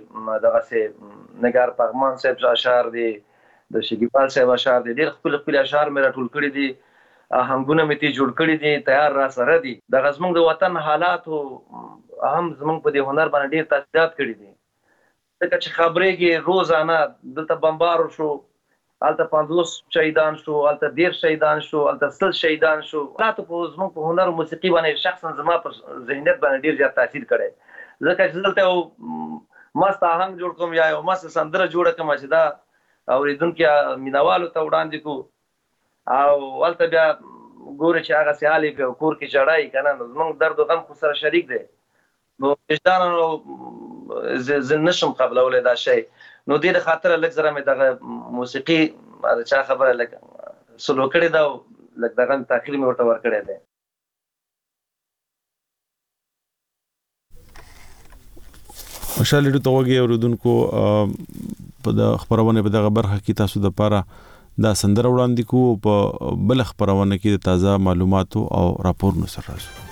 [SPEAKER 3] دغسې نګار پغمان صاحب اشعار دي د شګیپال صاحب اشعار دي ډېر ښکلي ښکلي اشعار مې راټول کړي دي آهنګونه مې تی جوړ کړي دي تیار را سره دي دغه زموږ د وطن حالات او هم زموږ په دې هنر باندې ډېر تاثیرات کړي دي ځکه چې خبرېږي روزانه دلته بمبار شو هلته پنځوس شهیدان شو هلته دېرش شهیدان شو هلته سل شهیدان شو حالاتو په زموږ په هنر او موسیقي باندې شخصا زما په ذهنیت باندې ډېر زیات تاثیر کړی ځکه چې دلته یو مست آهنګ جوړ کوم یا یو مست سندره جوړه کړم چې دا اورېدونکي مینوالو ته وړاندې کړو او هلته بیا ګورې چې هغه سیالي په کور کې ژړایي که نه نو زموږ درد و غم خو سره شریک دی نو وجدانا زه نشم قبلولی دا شی نو دې د خاطره لږ زره مې دغه موسیقي د چا خبره لږ سلو کړې ده او لږ دغه تاخیر مې ورته ورکړی دی
[SPEAKER 1] خوشحال ډېر ته وږي اورېدونکو په د خپرونې په دغه برخه کې تاسو دپاره دا سندره وړاندې کوو په بل خپرونه کې د تازه معلوماتو او راپورونو سره راځو